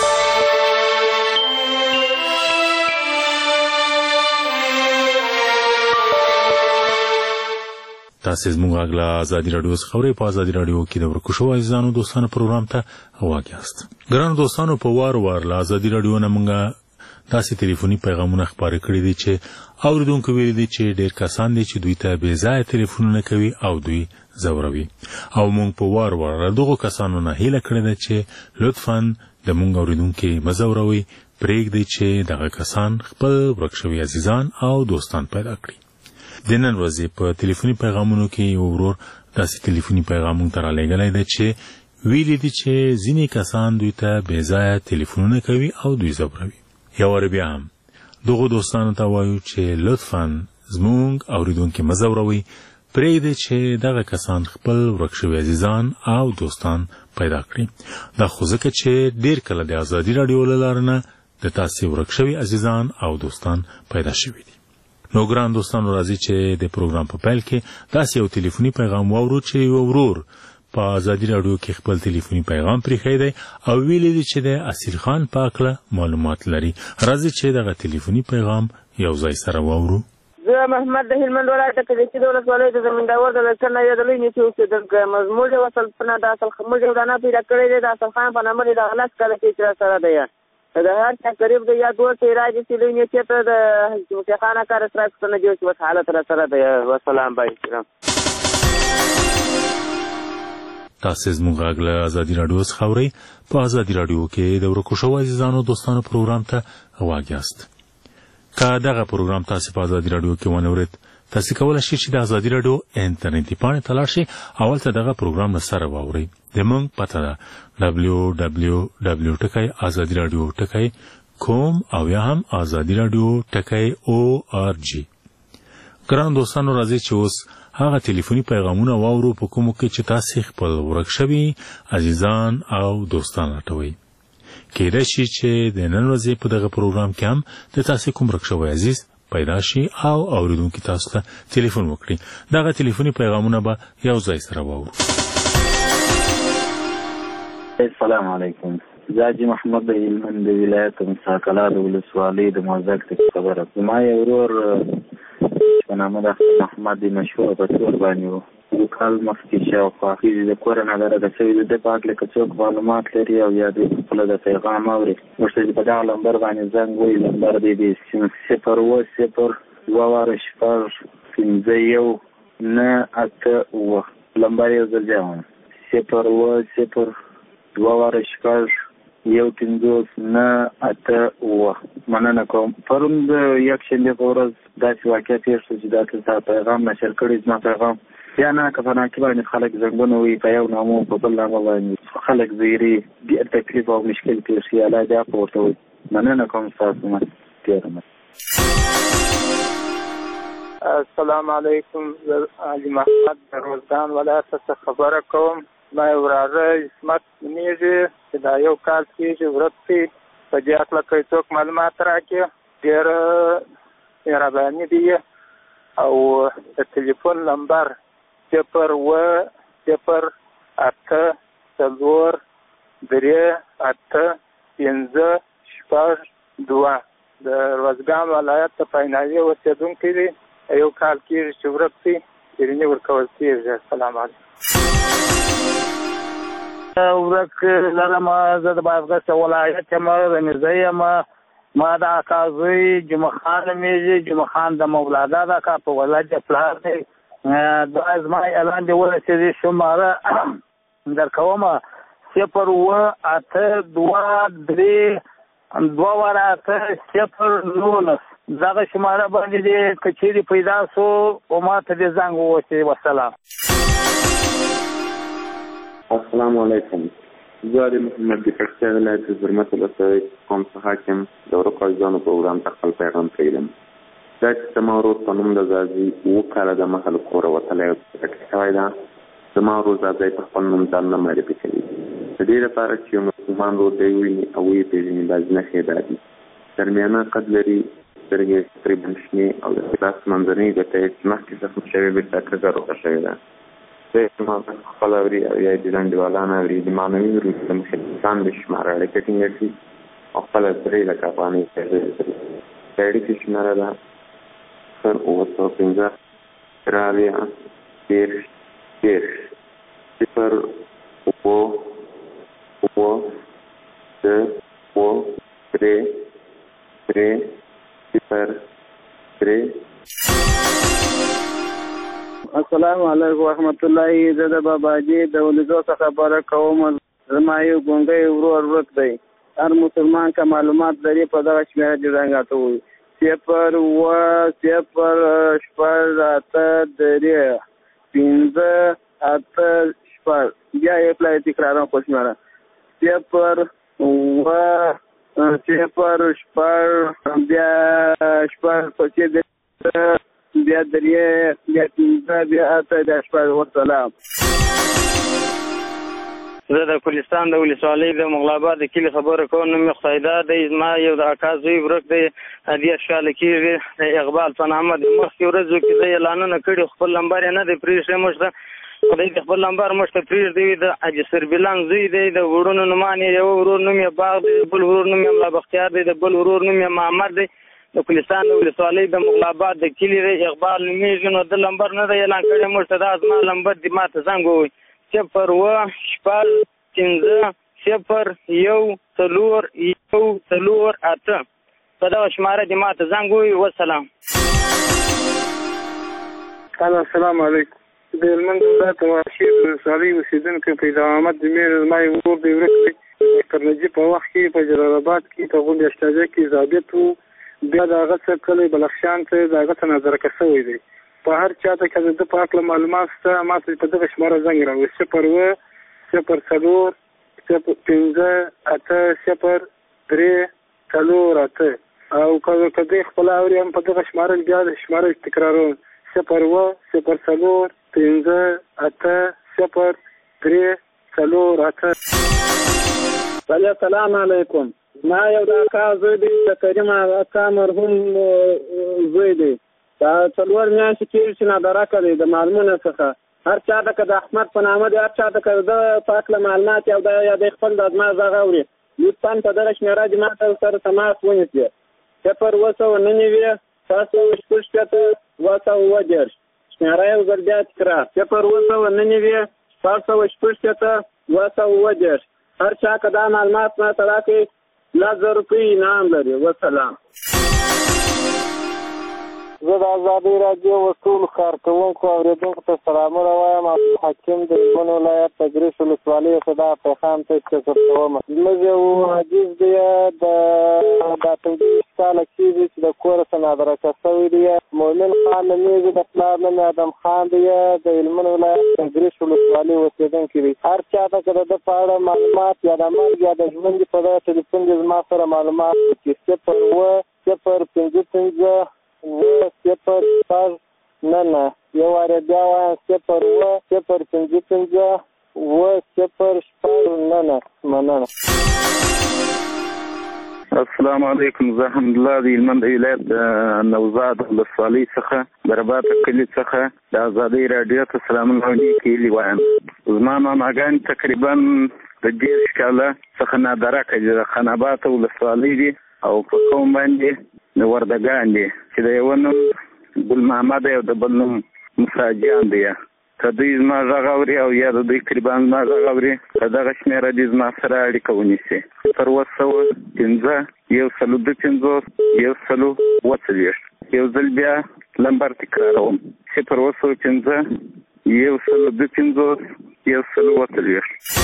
تاسې زموږ غږ له ازادي راډیو څخه اورئ. په ازادي راډیو کې د ورکو شوو عزیزانو دوستانو پروګرام ته غوږ یاست. ګرانو دوستانو، په وار وار له ازادي راډیو نه موږ داسې تلیفوني پیغامونه خپاره کړي دي چې اوریدونکو ویلي دي چې ډېر کسان دي چې دوی ته بې ځایه تلیفونونه کوي او دوی ځوروي، او موږ په وار وار دغو کسانو نه هیله کړې ده چې لطفاً د موږ اوریدونکي مه ځوروئ، پرېږدئ چې دغه کسان خپل ورک شوي عزیزان او دوستان پیدا کړي. د نن ورځې په تلیفوني پیغامونو کې یو ورور داسې تلیفوني پیغام موږ ته رالیږلی دی چې ویلي دي چې ځینې کسان دوی ته بې ځایه تلیفونونه کوي او دوی ځوروي. یو وار بیا هم دغو دوستانو ته وایو چې لطفاً زموږ اوریدونکي مه ځوروئ، پرېږدئ چې دغه کسان خپل ورک شوي عزیزان او دوستان پیدا کړي. دا خو ځکه چې ډېر کله د ازادي راډیو له لارې نه د تاسې ورک شوي عزیزان او دوستان پیدا شوي دي. نو ګران دوستانو، راځي چې د پروګرام په پیل کې داسې یو تلیفوني پیغام واورو چې یو ورور په ازادي راډیو کې خپل تلیفوني پیغام پرېښی دی او ویلي دي چې د اصیل خان په هکله معلومات لري. راځي چې دغه تلیفوني پیغام یو ځای سره واورو. زه محمد د هلمند ولایت د کلیچي ولسوالۍ د زمینداور د لچر نه د لوی نیچې اوسېدونکی یم. زموږ یو اصلخانه د موږ یو دانه پیدا کړی دی. د اصلخان په نامه د 10 کاله کې چې راسره دی. د هر چا قریب د یا دوست راځي چې لوی نیچې ته د موسیقانه کار سره څنګه جوړ شو حالت راسره دی. والسلام بای کرام. تاسې زموږ غږ له ازادي راډیو څخه اورئ. په ازادي راډیو کې د ورکو شوو عزیزانو دوستانو پروګرام ته غوږ یاست. که دغه پروګرام تاسې په ازادي راډیو کې ونه اورئ، تاسې کولی شئ چې د ازادي راډیو انټرنیټي پاڼې ته لاړ شئ او هلته دغه پروګرام له سره واورئ. زموږ پته ده www.azadiradio.com او یا هم azadiradio.org. ګران دوستانو، راځئ چې اوس هغه تلیفوني پیغامونه واورو په کومو کې چې تاسې خپل ورک شوي عزیزان او دوستان لټوئ. کېدای شي چې د نن ورځې په دغه پروګرام کې هم د تاسو کوم ورک شوی عزیز پیدا شي او اوریدونکو تاسو ته ټلیفون وکړي. دغه ټلیفوني پیغامونه به یو ځای سره واورو. السلام علیکم. زاجی محمد د هلمند د ولایت مساکلا د ولسوالۍ د موزک څخه خبره. ما یو ورور په نامه د محمد مشهور په تور باندې و کال مخکې شاوخوا د کورنه درته شوي د په هکله که څوک معلومات لري او یا د خپله د پیغام اوري ورته په دغه لمبر باندې زنګ وایي. لمبر دی د 0104591 لمبر یو ځل بیا وایم 0104591 مننه کوم. پرون د یکشنبې په ورځ داسې واقع تېر شو چې دا پیغام نشر کړی زما پیغام یا نه که په ناکې باندې خلک زنګونه وایي په یو نامه په بل نامه باندې خلک زیري ډېر تکلیف او مشکل تېر شي. الله دې عفو ورته وایي. مننه کوم ستاسو نه ډېره. السلام علیکم. علي محمد د روزګان ولایت څخه خبره کوم. ما یو وراره عصمت نومېږي چې دا یو کال کېږي ورک دی. په دې هکله که څوک معلومات راکړي ډېره مهرباني دي. او د ټلیفون نمبر 01048385562 د روزګان ولایت د پایناوي اوسېدونکی دی. یو کال کېږي چې ورک دی. څېړنې ورکول کېږي. السلام علیکم. ورک لرم زه د بازګشت ولایت یم د میرزه یم. ما د اکا زوی جمعه خان نومېږي. جمعه خان د مولادا د اکا په ولایت پلار دی. دا زما اعلان دی ورسېدي شماره درکومه 08283 دغه شماره باندې دی که چیرې پیدا سو او ما ته دې زنګ ووهئ. والسلام. السلام علیکم. زه علي محمد د پکتیا ولایت د زرمت ولسوالۍ قوم څخه حاکم د ورکو عزیزانو پروګرام ته خپل پیغام پرېږدم. دا چې زما ورور په نوم د زازي 7 کاله د مخه له کوره وتلی شوی ده. زما ورور زازی په خپل نوم ځان نه معرفي کوي. د دې لپاره چې یو مسلمان ورور دی وویني او ویې پېژني بعضې نښې یې دا دي: درمیانه قد لري، سترګې تقریبا شنې او د لاس منځنۍ ګوته یې چې مخکې زخم شوې بېرته کږه روغه شوې ده. زه یې زما خپله اوري او یا یې د انډیوالان اوري. د معنوي ورور د مخلصان د شماره اړیکه ټینګه کړي او خپله 3 لکه افغانۍ پیسې د اړیکې شماره ده 0 رابع 10 0 السلام علیکم ورحمت الله. زه د باباجي د ولیدو څخه خبره کوم. زما یو ګونګی ورور ورک دی. هر مسلمان که معلومات لري په دغه شمېره دې زنګ راته ووایي 01083 بیا یې پلای تکرارم خو شمېره 010 بیا شپږ پسې بیا 3 بیا 5 بیا 8 بیا شپږ. والسلام. زه د کوهستان د ولسوالۍ د مغلاباد د کلي خبره کوم. نوم مې خدایدا دی. زما یو د اکا زوی ورک دی. 10 کاله کېږي. د اقبال په نامه د مخکې ورځو کې زه اعلانونه کړي خپل نمبر یې نه دی پرېښی. موږ ته خدای دې خپل نمبر موږ ته پرېږدي. د حاجي سربلان زوی دی. د وروڼو نومان یې یو ورور نوم یې باغ دی، بل ورور نوم یې ملا بختیار دی، د بل ورور نوم یې محمد دی. د کوهستان د ولسوالۍ د مغلاباد د کلي دی. اقبال نومېږي. نو د نمبر نه دی اعلان کړی. موږ ته دا زما نمبر دی. ما ته زنګ ووایي 015014148 په دغه شماره دې ما ته زنګ ووایي. والسلام. السلام علیکم. د هلمند ولایت واشیر ولسوالۍ اوسېدونکی پیدا احمد میر زما یو ورور دی ورک دی. کرنجي په وخت کې په جلال آباد کې په غونډې اشتاجه کې ضابط و. بیا د هغه څه کلی بلخشان ته د هغه څه نظرکه شوی دی. په هر چاته که د ده په هکله معلومات شته ما ته په دغه شماره زنګ راوړي 010480348 او که دوی خپله اوري هم په دغه شماره بیا د شماره تکراروم 010480348. بله سلام علیکم. ما یو د اکا زوی دی د کریم اکا مرحوم زوی دی دا 4 میاشتې کېږي چې نادرکه دی د معلومونه څخه هر چا ته که د احمد په نامه دی هر چا ته که د په هکله معلومات یا د خپل د زما غږ اوري لطفا په دغه شمېره دې ما سره تماس ونیسي 0999 760 710 شمېره یو ځل بیا تکرار 0999 760 710 هر چا که دا معلومات ما ته راکړي 1000 روپۍ انعام لري. وسلام. زه د ازادۍ راډیو ټولو کارکوونکو اورېدونکو ته سلامونه وایم. عبدالحکیم د هلمند ولایت د ګرېش ولسوالۍ څخه دا پیغام ته اتصال کوم. زموږ یو حدیث دی دا 25 کاله کېږي چې د کوره څخه نادرکه شوی دی. مؤمن خان نومیږي، د پلار نوم یې ادم خان دی، د هلمند ولایت د ګرېش ولسوالۍ اوسېدونکی دی. هر چا ته که د ده په اړه معلومات یا د مرګ یا د ژوند په دغه ټلیفون کې زما سره معلومات وکړي 0 0 9 یو وارې بیا وایم 0 مننه. السلام علیکم. زه حمدالله د هلمند ولایت د نوزاد ولسوالۍ څخه د رباطه کلي څخه د ازادۍ راډیو ته سلامونه ولیکلي وایم. زما ماماګانې تقریبا د 10 کاله څخه نادرکه دي، د خان آباد ولسوالۍ دي او په قوم باندې د وردګان دي چې د یو نوم ګل محمد او د بل نوم موسی جان دی. که دوی زما غږ اوري او یا د دوی قربان زما غږ اوري په دغه شمېره دې زما سره اړیکه ونیسي 0 5 1 0 2 یو ځل بیا لمبر تکراروم 0 5 1 0 2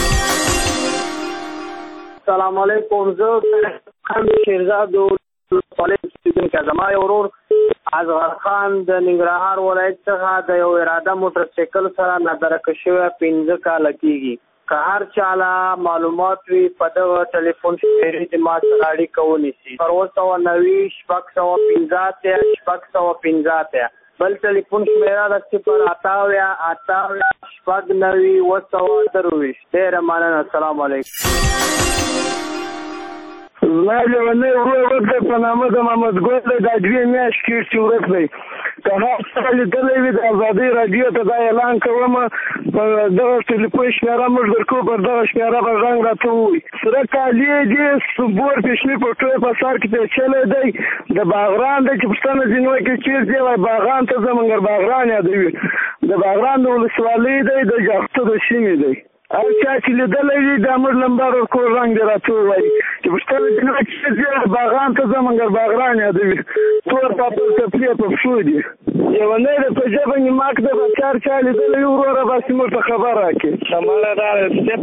سلام علیکم. زه خان شیرزاد که زما یو ورور اصغر خان د ننګرهار ولایت څخه د یو اراده موټر سایکل سره نادرکه شوی 15 کاله کېږي. که هر چاله معلومات وي په دغه ټلیفون شمېرې دې ما سره اړیکه ونیسي 090 615 615. بل ټلیفون شمېره د 0 8 9 ډېره مننه. السلام علیکم. زما لیونی ورور د په نامه د محمد ګل دی، دا 2 میاشتې کېږي چې ورک دی. که هر څه لیدلی وي د ازادۍ راډیو ته دا اعلان کوم په دغه ټلیفون شمېره موږ درکوو، پر دغه شمېره به غږ راته ووایي. سره کالي دي، بور پېشني په ټوی په سر کې پیچلی دی، د باغران دی چې پوښتنه ځینې وکړي چېرته دی، وایي باغران ته ځه مګر باغران یادوي. د باغران د ولسوالۍ دی، د جاغتو د سیمې دی. هر چا چې لیدلی وي دا موږ لمبر ورکوو رنګ دې راته ووایي چې پوښتنه ځینې وکړي چېرته دی، باغران ته ځه مګر باغران یادوي. تور پاپل تپلې په پښو دي. لیونی دی په ژبه نیمک دی، به هر چا لیدلی وي وروره باسې موږ ته خبر راکړي. شماله دا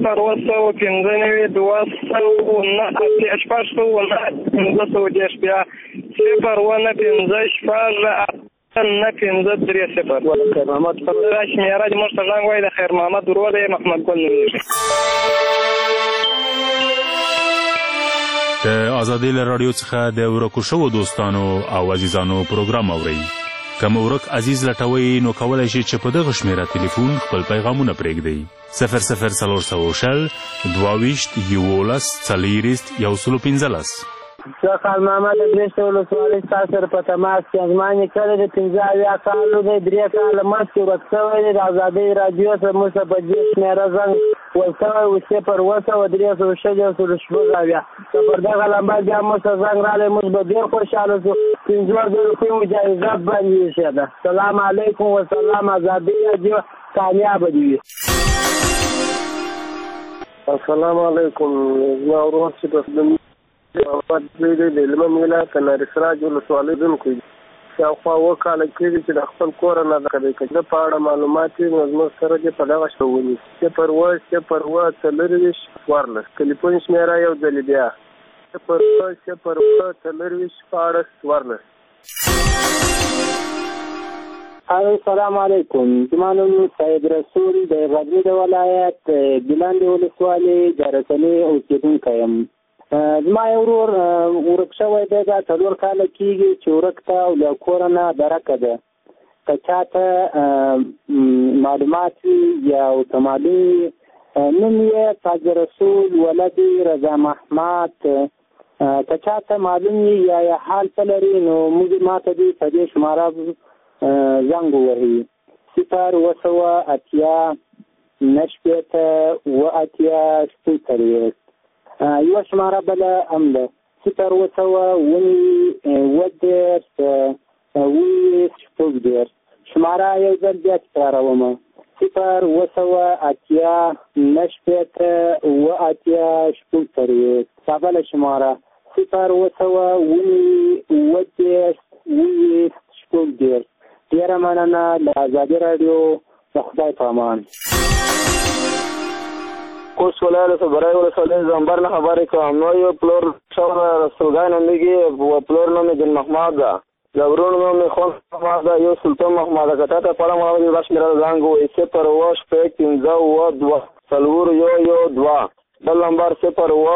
0 بیا 0 خیر محمد پر دغه شمېره دې موږ ته غږ وایي. د خیر محمد ورور دی، محمد ګل نومېږي. د ازادۍ له راډیو څخه د ورکو شوو دوستانو او عزیزانو پروګرام اورئ. که مو ورک عزیز لټوئ نو کولی شئ چې په دغه شمېره تلیفون خپل پیغامونه پرېږدئ 00 422 11 زه خان محمد د ګرېش ولسوالۍ ستاسو سره په تماس کې یم. زما نیکه دی، د 15 کالو دی، 3 کاله مخکې ورک شوی دی. د ازادۍ راډیو سره موږ ته په دې شمېره زنګ ورکوی و 0 که پر دغه لمبر بیا موږ ته زنګ راغلی موږ به ډېر خوشحاله شو. 15 روپۍ مجازات باندې ایښې ده. سلام علیکم وسلام. ازادۍ راډیو کامیابه دې وي. السلام علیکم. زما ورور چې محمد زوی دی، د هلمند ولایت د نارسراج ولسوالۍ اوسېدونکی دی. شاوخوا 7 کاله کېږي چې د خپل کوره نادرکه دی. که د په اړه معلومات وي نو زموږ سره دې په دغه شو ونیسي 0 0 4 ټلیفون شمېره یو ځلې بیا 0 0 4 السلام علیکم. زما نوم سید رسول د غزني د ولایت ګیلاندې ولسوالۍ د رسنۍ اوسېدونکی یم. زما یو ورور ورک شوی دی، دا 4 کاله کېږي چې ورک ته او له کوره نادرکه ده. که چاته معلومات وي یا ورته معلوم وي نوم یې تاج رسول ولد رضا محمد. که چاته معلوم وي یا حال څه لري نو موږ ماته دې په دې شماره زنګ ووهي 080 یوه شماره بله هم ده 080 شماره یو ځل بیا تکرارومه 080 بله شماره 080 ډېره مننه له ازادي راډیو د خدای په امان. اوس ولایت صبرای ولسوالۍ زنبر نه خبرې کوم. نو یو پلور شور رسولګای نومیږي و پلور نوم یې جن محمد ده. د ورونو نوم یې خون محمد ده. یو سلطان محمد ده. که تا ته پړه مړه دې راش میرا زنګ وایي 0 څلور یو 2 بل نمبر 0 9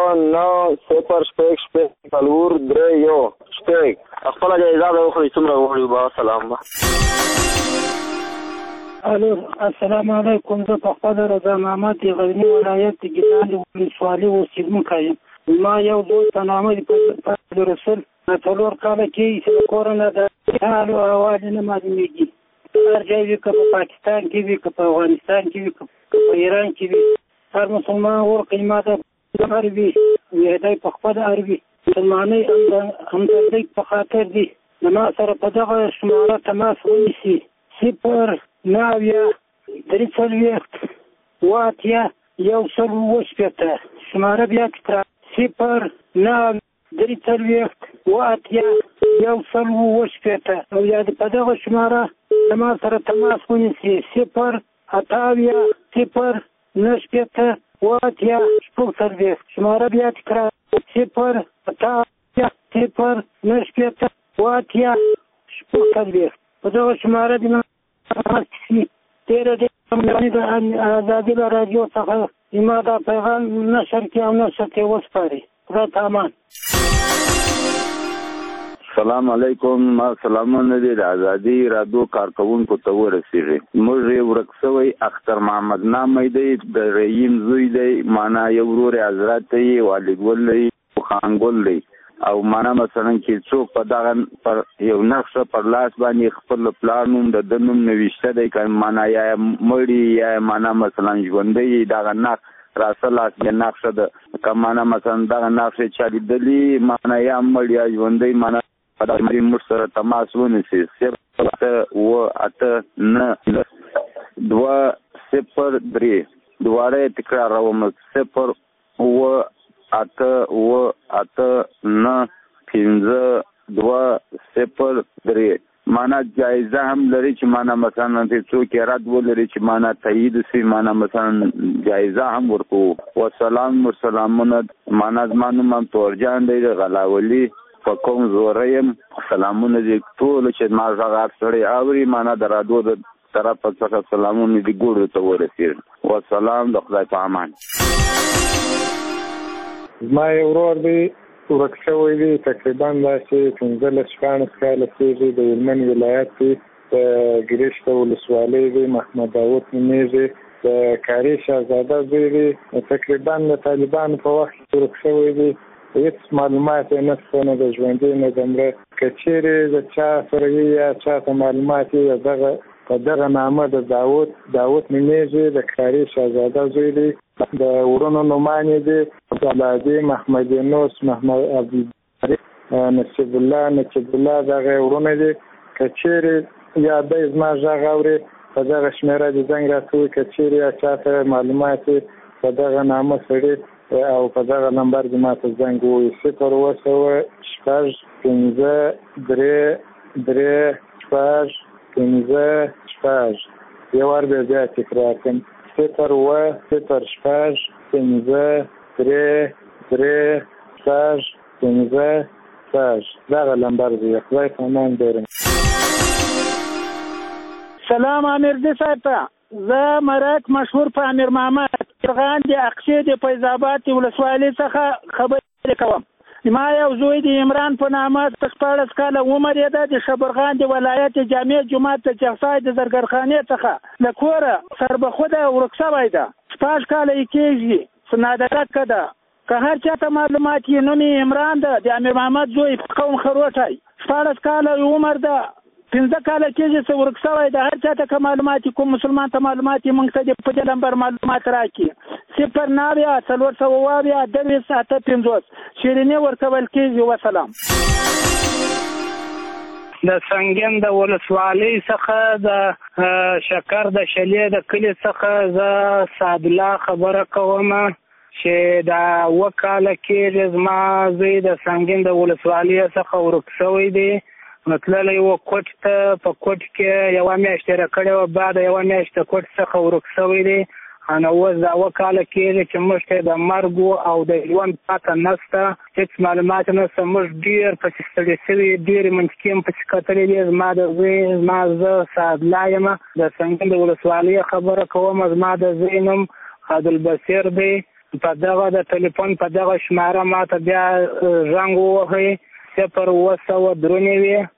0 3 1 خپل جایزه به وخوري څومره وغواړي. با سلام. الو السلام علیکم. زه په خپل رضا محمد د غزني ولایت د ګیلان ولسوالۍ اوسېدونکی یم. ما یو دوست په نامه د رسول 4 کاله کې چې د کورونه د حال او احوال نه معلومېږي. هر ځای وي که په پاکستان کې وي که په افغانستان کې وي که په ایران کې وي هر مسلمان ور قیمته عربي ویدای په خپل عربي مسلمانۍ همدردۍ په خاطر دي د ما سره په دغه شماره تماس ونیسي 0 9 3 1 شماره بیا تکرار 0 9 3 1 او یا په دغه شماره د ما سره تماس ونیسي 0 0 شماره بیا تکرار 0 په دغه شماره د تیره د ازادي راډیو څخه زما دا پیغام نشر کې او نشر کې وسپاري. خدای ته امان. سلام علیکم. ما سلامونه دي د ازادي راډیو کارکونکو ته ورسېږي. موږ یې ورک شوی اختر محمد نامې دی د رحیم زوی دی. معنا یو ورور حضرت دی والدګل دی خانګل دی او معنا مثلا چې څوک په دغه پر یو نقشه پر لاس باندې خپل پلانوم د دنوم نوښته دی که معنا یا مړی یا معنا مثلا ژوندۍ دغه نقش راسل اس د نقشه د که معنا مثلا دغه نقشه چا لیدلي معنا یا مړی یا ژوندۍ معنا په دغه موږ سره تماس ونیسي 0 دواره تکراروم 0 8 معنا جایزه هم لري چې معنا مثلا څوک رد ولري چې معنا تایید سي معنا مثلا جایزه هم ورکو. والسلامونه معنا زمانو من تورجان دی غلاولی فقوم زوریم. سلامونه دي ټول چې ما زغار سره اوري معنا درادو د طرف څخه سلامونه دي ګورو ته ورسېږي. والسلام د خدای په امان. ما یو ورور دی ورک شوی دی تقریبا داسې 15 کاله کېږي د هلمند ولایت کې د ګرشته ولسوالۍ دی محمد داود نومیږي د کاري شهزاده زوی دی. تقریبا د طالبانو په وخت کې ورک شوی دی. هېڅ معلومات یې نشته نه د ژوندي نه د مړه. که چیرې د چا سره وي یا چا ته معلومات یې په دغه نامه د داود نومیږي د کاري شهزاده زوی دی. د ورونو نومان یې دي عبدالعزي محمد نوس محمد عبدالباري نصیب الله دغه ورونه دي. که چیرې یا دی زما غږ اوري په دغه شمېره د زنګ راکوي. که چیرې یا چا ته معلومات یې په دغه نامه سړي او په دغه نمبر دې ما ته زنګ ووایي 0 یو وار بیا تکرار کړم 0 دغه نمبر دی. خدای په امان درم. سلام امیر دې صاحب ته. زه مرک مشهور په امیر محمد فرغان د اقصی د فیض آباد ولسوالۍ څخه خبرې کوم. ما یو زوی د عمران په نامه 14 کاله عمر یې ده، د شبرغان د ولایت جامع جومات د چغسای د زرګرخانې څخه له کوره سربخوده ورک شوی ده. 14 کاله یې کېږي، نادرکه ده. که هر چاته معلومات یې نوم یې عمران ده، د امیر محمد زوی قوم خروټی. 14 کاله عمر ده، 15 کاله کېږي چې ورک شوی ده. هر چاته که معلومات کوم مسلمان ته معلومات یې موږ ته په دې نمبر معلومات راکړي 09 428 28 شیرینې ورکول کېږي. وسلام. د سنگین د ولسوالۍ څخه د شکر د شلې د کلي څخه زه سعدالله خبره کوم چې دا وکاله کې زما زوی د سنگین د ولسوالۍ څخه ورک شوی دی. تللی و کوټ ته، په کوټ کې یوه میاشت تېره کړې وه، بعد یوه میاشت د کوټ څخه ورک شوی دی. نو اوس دا وکاله کېږي چې موږ ته د مرګ او د ژوند پته نشته، هېڅ معلومات نشته. موږ ډېر پسې ستړي شوي، ډېرې منطقې هم پسې کتلې دي. زما د زوی زه سعدالله یم، د سنگین د ولسوالۍ خبره کوم. زما د زوی نوم عبدالبصیر دی. په دغه د ټلیفون په دغه شماره ما ته بیا زنګ ووهئ 0793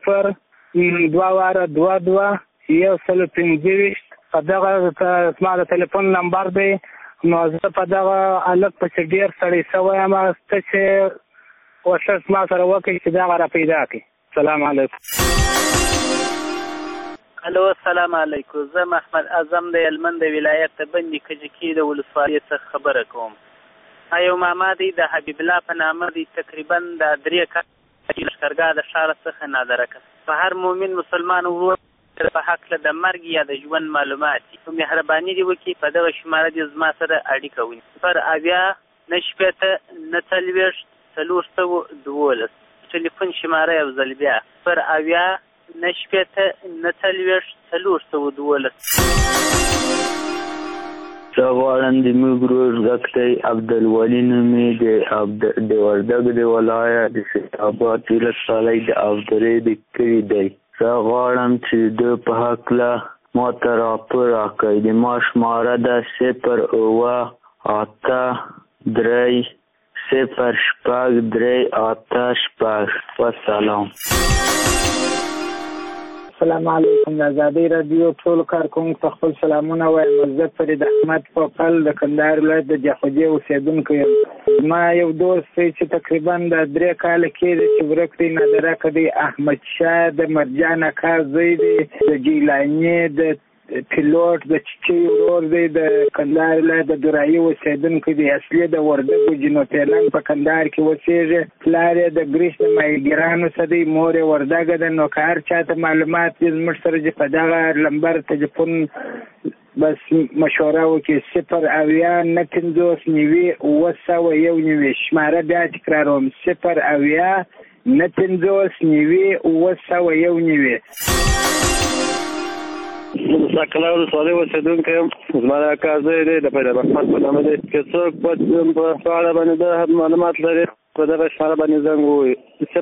022 125. په دغه زما د ټلیفون نمبر دی. نو زه په دغه هلک پسې ډېر ستړی شوی یم، ته چې کوښښ ما سره وکړئ چې دغه را پیدا کړئ. السلام علیکم. الو، السلام علیکم. زه محمد اعظم د هلمند د ولایت د بندي کجکي د ولسوالۍ څخه خبره کوم. یو ماما دی د حبیب الله په نامه دی، تقریبا د 3 کاله لښکرګاه د ښاره څخه نادرکه. په هر مؤمن مسلمان ورور په حق له د مرګ یا د ژوند معلومات دي، په مهرباني دې وکړي په دغه شماره دې زما سره اړیکه ونیسي. 080 9 412 ټلیفون شماره یو ځل بیا 080 9 412. زه غواړم د موږ ورور غږ دی عبدالولي نوم یې د وردګ د ولایت د سیدآباد ولسوالۍ د اودرې د کلي دی. زه غواړم چې د په هکله ما ته راپور راکړئ. د ما شماره ده 082 0 6 3 8 6. وسلام. السلام علیکم. د ازادۍ راډیو ټولو کارکوونکو ته خپل سلامونه وایم. زه فرید احمد پوپل د کندهار ولایت د جاخوجې اوسېدونکی یم. زما یو دوست دی چې تقریبا د 3 کاله کېږي چې ورک دی، نادرکه دی. احمدشاه د مرجان اکا زوی دی، د جیلاني د پیلوټ د چچي ورور دی، د کندهار ولایت د درایي اوسېدونکی دی. اصلي د وردګو جنوبیلن په کندهار کې اوسېږي. پلار یې د ګریش د ماهیګیرانو څخه دی، مور یې وردګه ده. نو که هر چاته معلومات دي زموږ سره چې په دغه لمبر ټلیفون بس مشوره وکړي 080 9 9 شماره بیا تکراروم 080 9 9 ساکلا ولسوالۍ اوسېدونکی یم. زما د اکا زوی دی د پیدا محمد په نامه دی. که څوک په اړه باندې د معلومات لري په دغه شماره باندې زنګ ووهي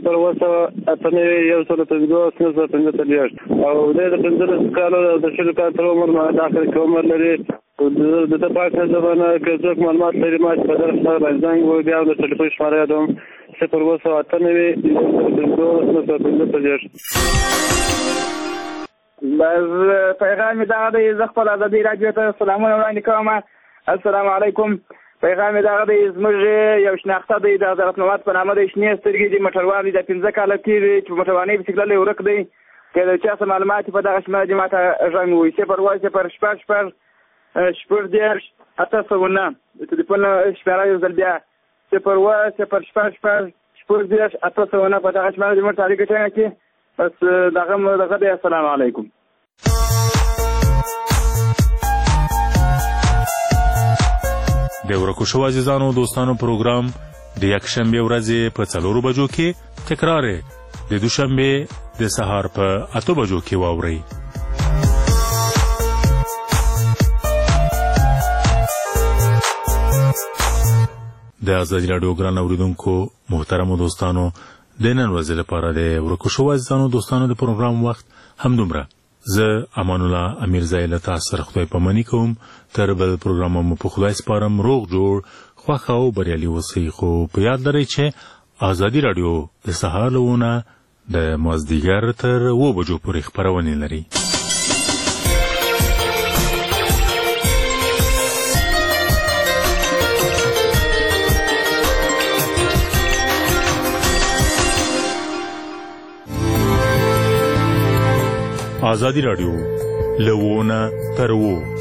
0 او دی د 15 کالو او د 20 کالو تر عمر داخل کې عمر لري. د ده پاک زبانه که څوک معلومات لري ما چې په دغه شماره باندې زنګ ووهي. بیا د ټلیفون شماره یادوم 0 بس پیغام دغه دی. زه خپل ازادۍ راډیو ته سلامونه وړاندې کوم. السلام علیکم. پیغام دغه دی. زموږ یو شناخته دی د حضرت محمد په نامه دی، شنې سترګې دي، موټروان دی، د 15 کاله کېږي چې په موټروانۍ پسې تللی ورک دی. که د چا څه معلومات په دغه شماره دې ما ته غږ ووایي 0 809 د ټلیفون شماره یو ځل بیا 0 809 په دغه شماره دې موږ ته اړیکه ټینګه کړي. بس دغه دی. السلام علیکم. د ورکو شو عزیزانو دوستانو پروګرام د یکشنبه ورځې په 4 بجو کې تکرار د دوشنبه د سهار په 8 بجو کې واورئ. د ازادي راډیو ګران اوریدونکو محترمو دوستانو، د نن ورځې لپاره د ورکو شو عزیزانو دوستانو د پروګرام وخت همدومره. زه امان الله امیرزی له تاسو سره خدای پاماني کوم. تر بل پروګرام مو په خدای سپارم. روغ جوړ، خوښ او بریالي اوسئ. خو په یاد لرئ چې ازادي رادیو د سهار لونه د مازدیګر تر 2 بجو پورې خبرونه لري. ازادي رادیو لونه تر 2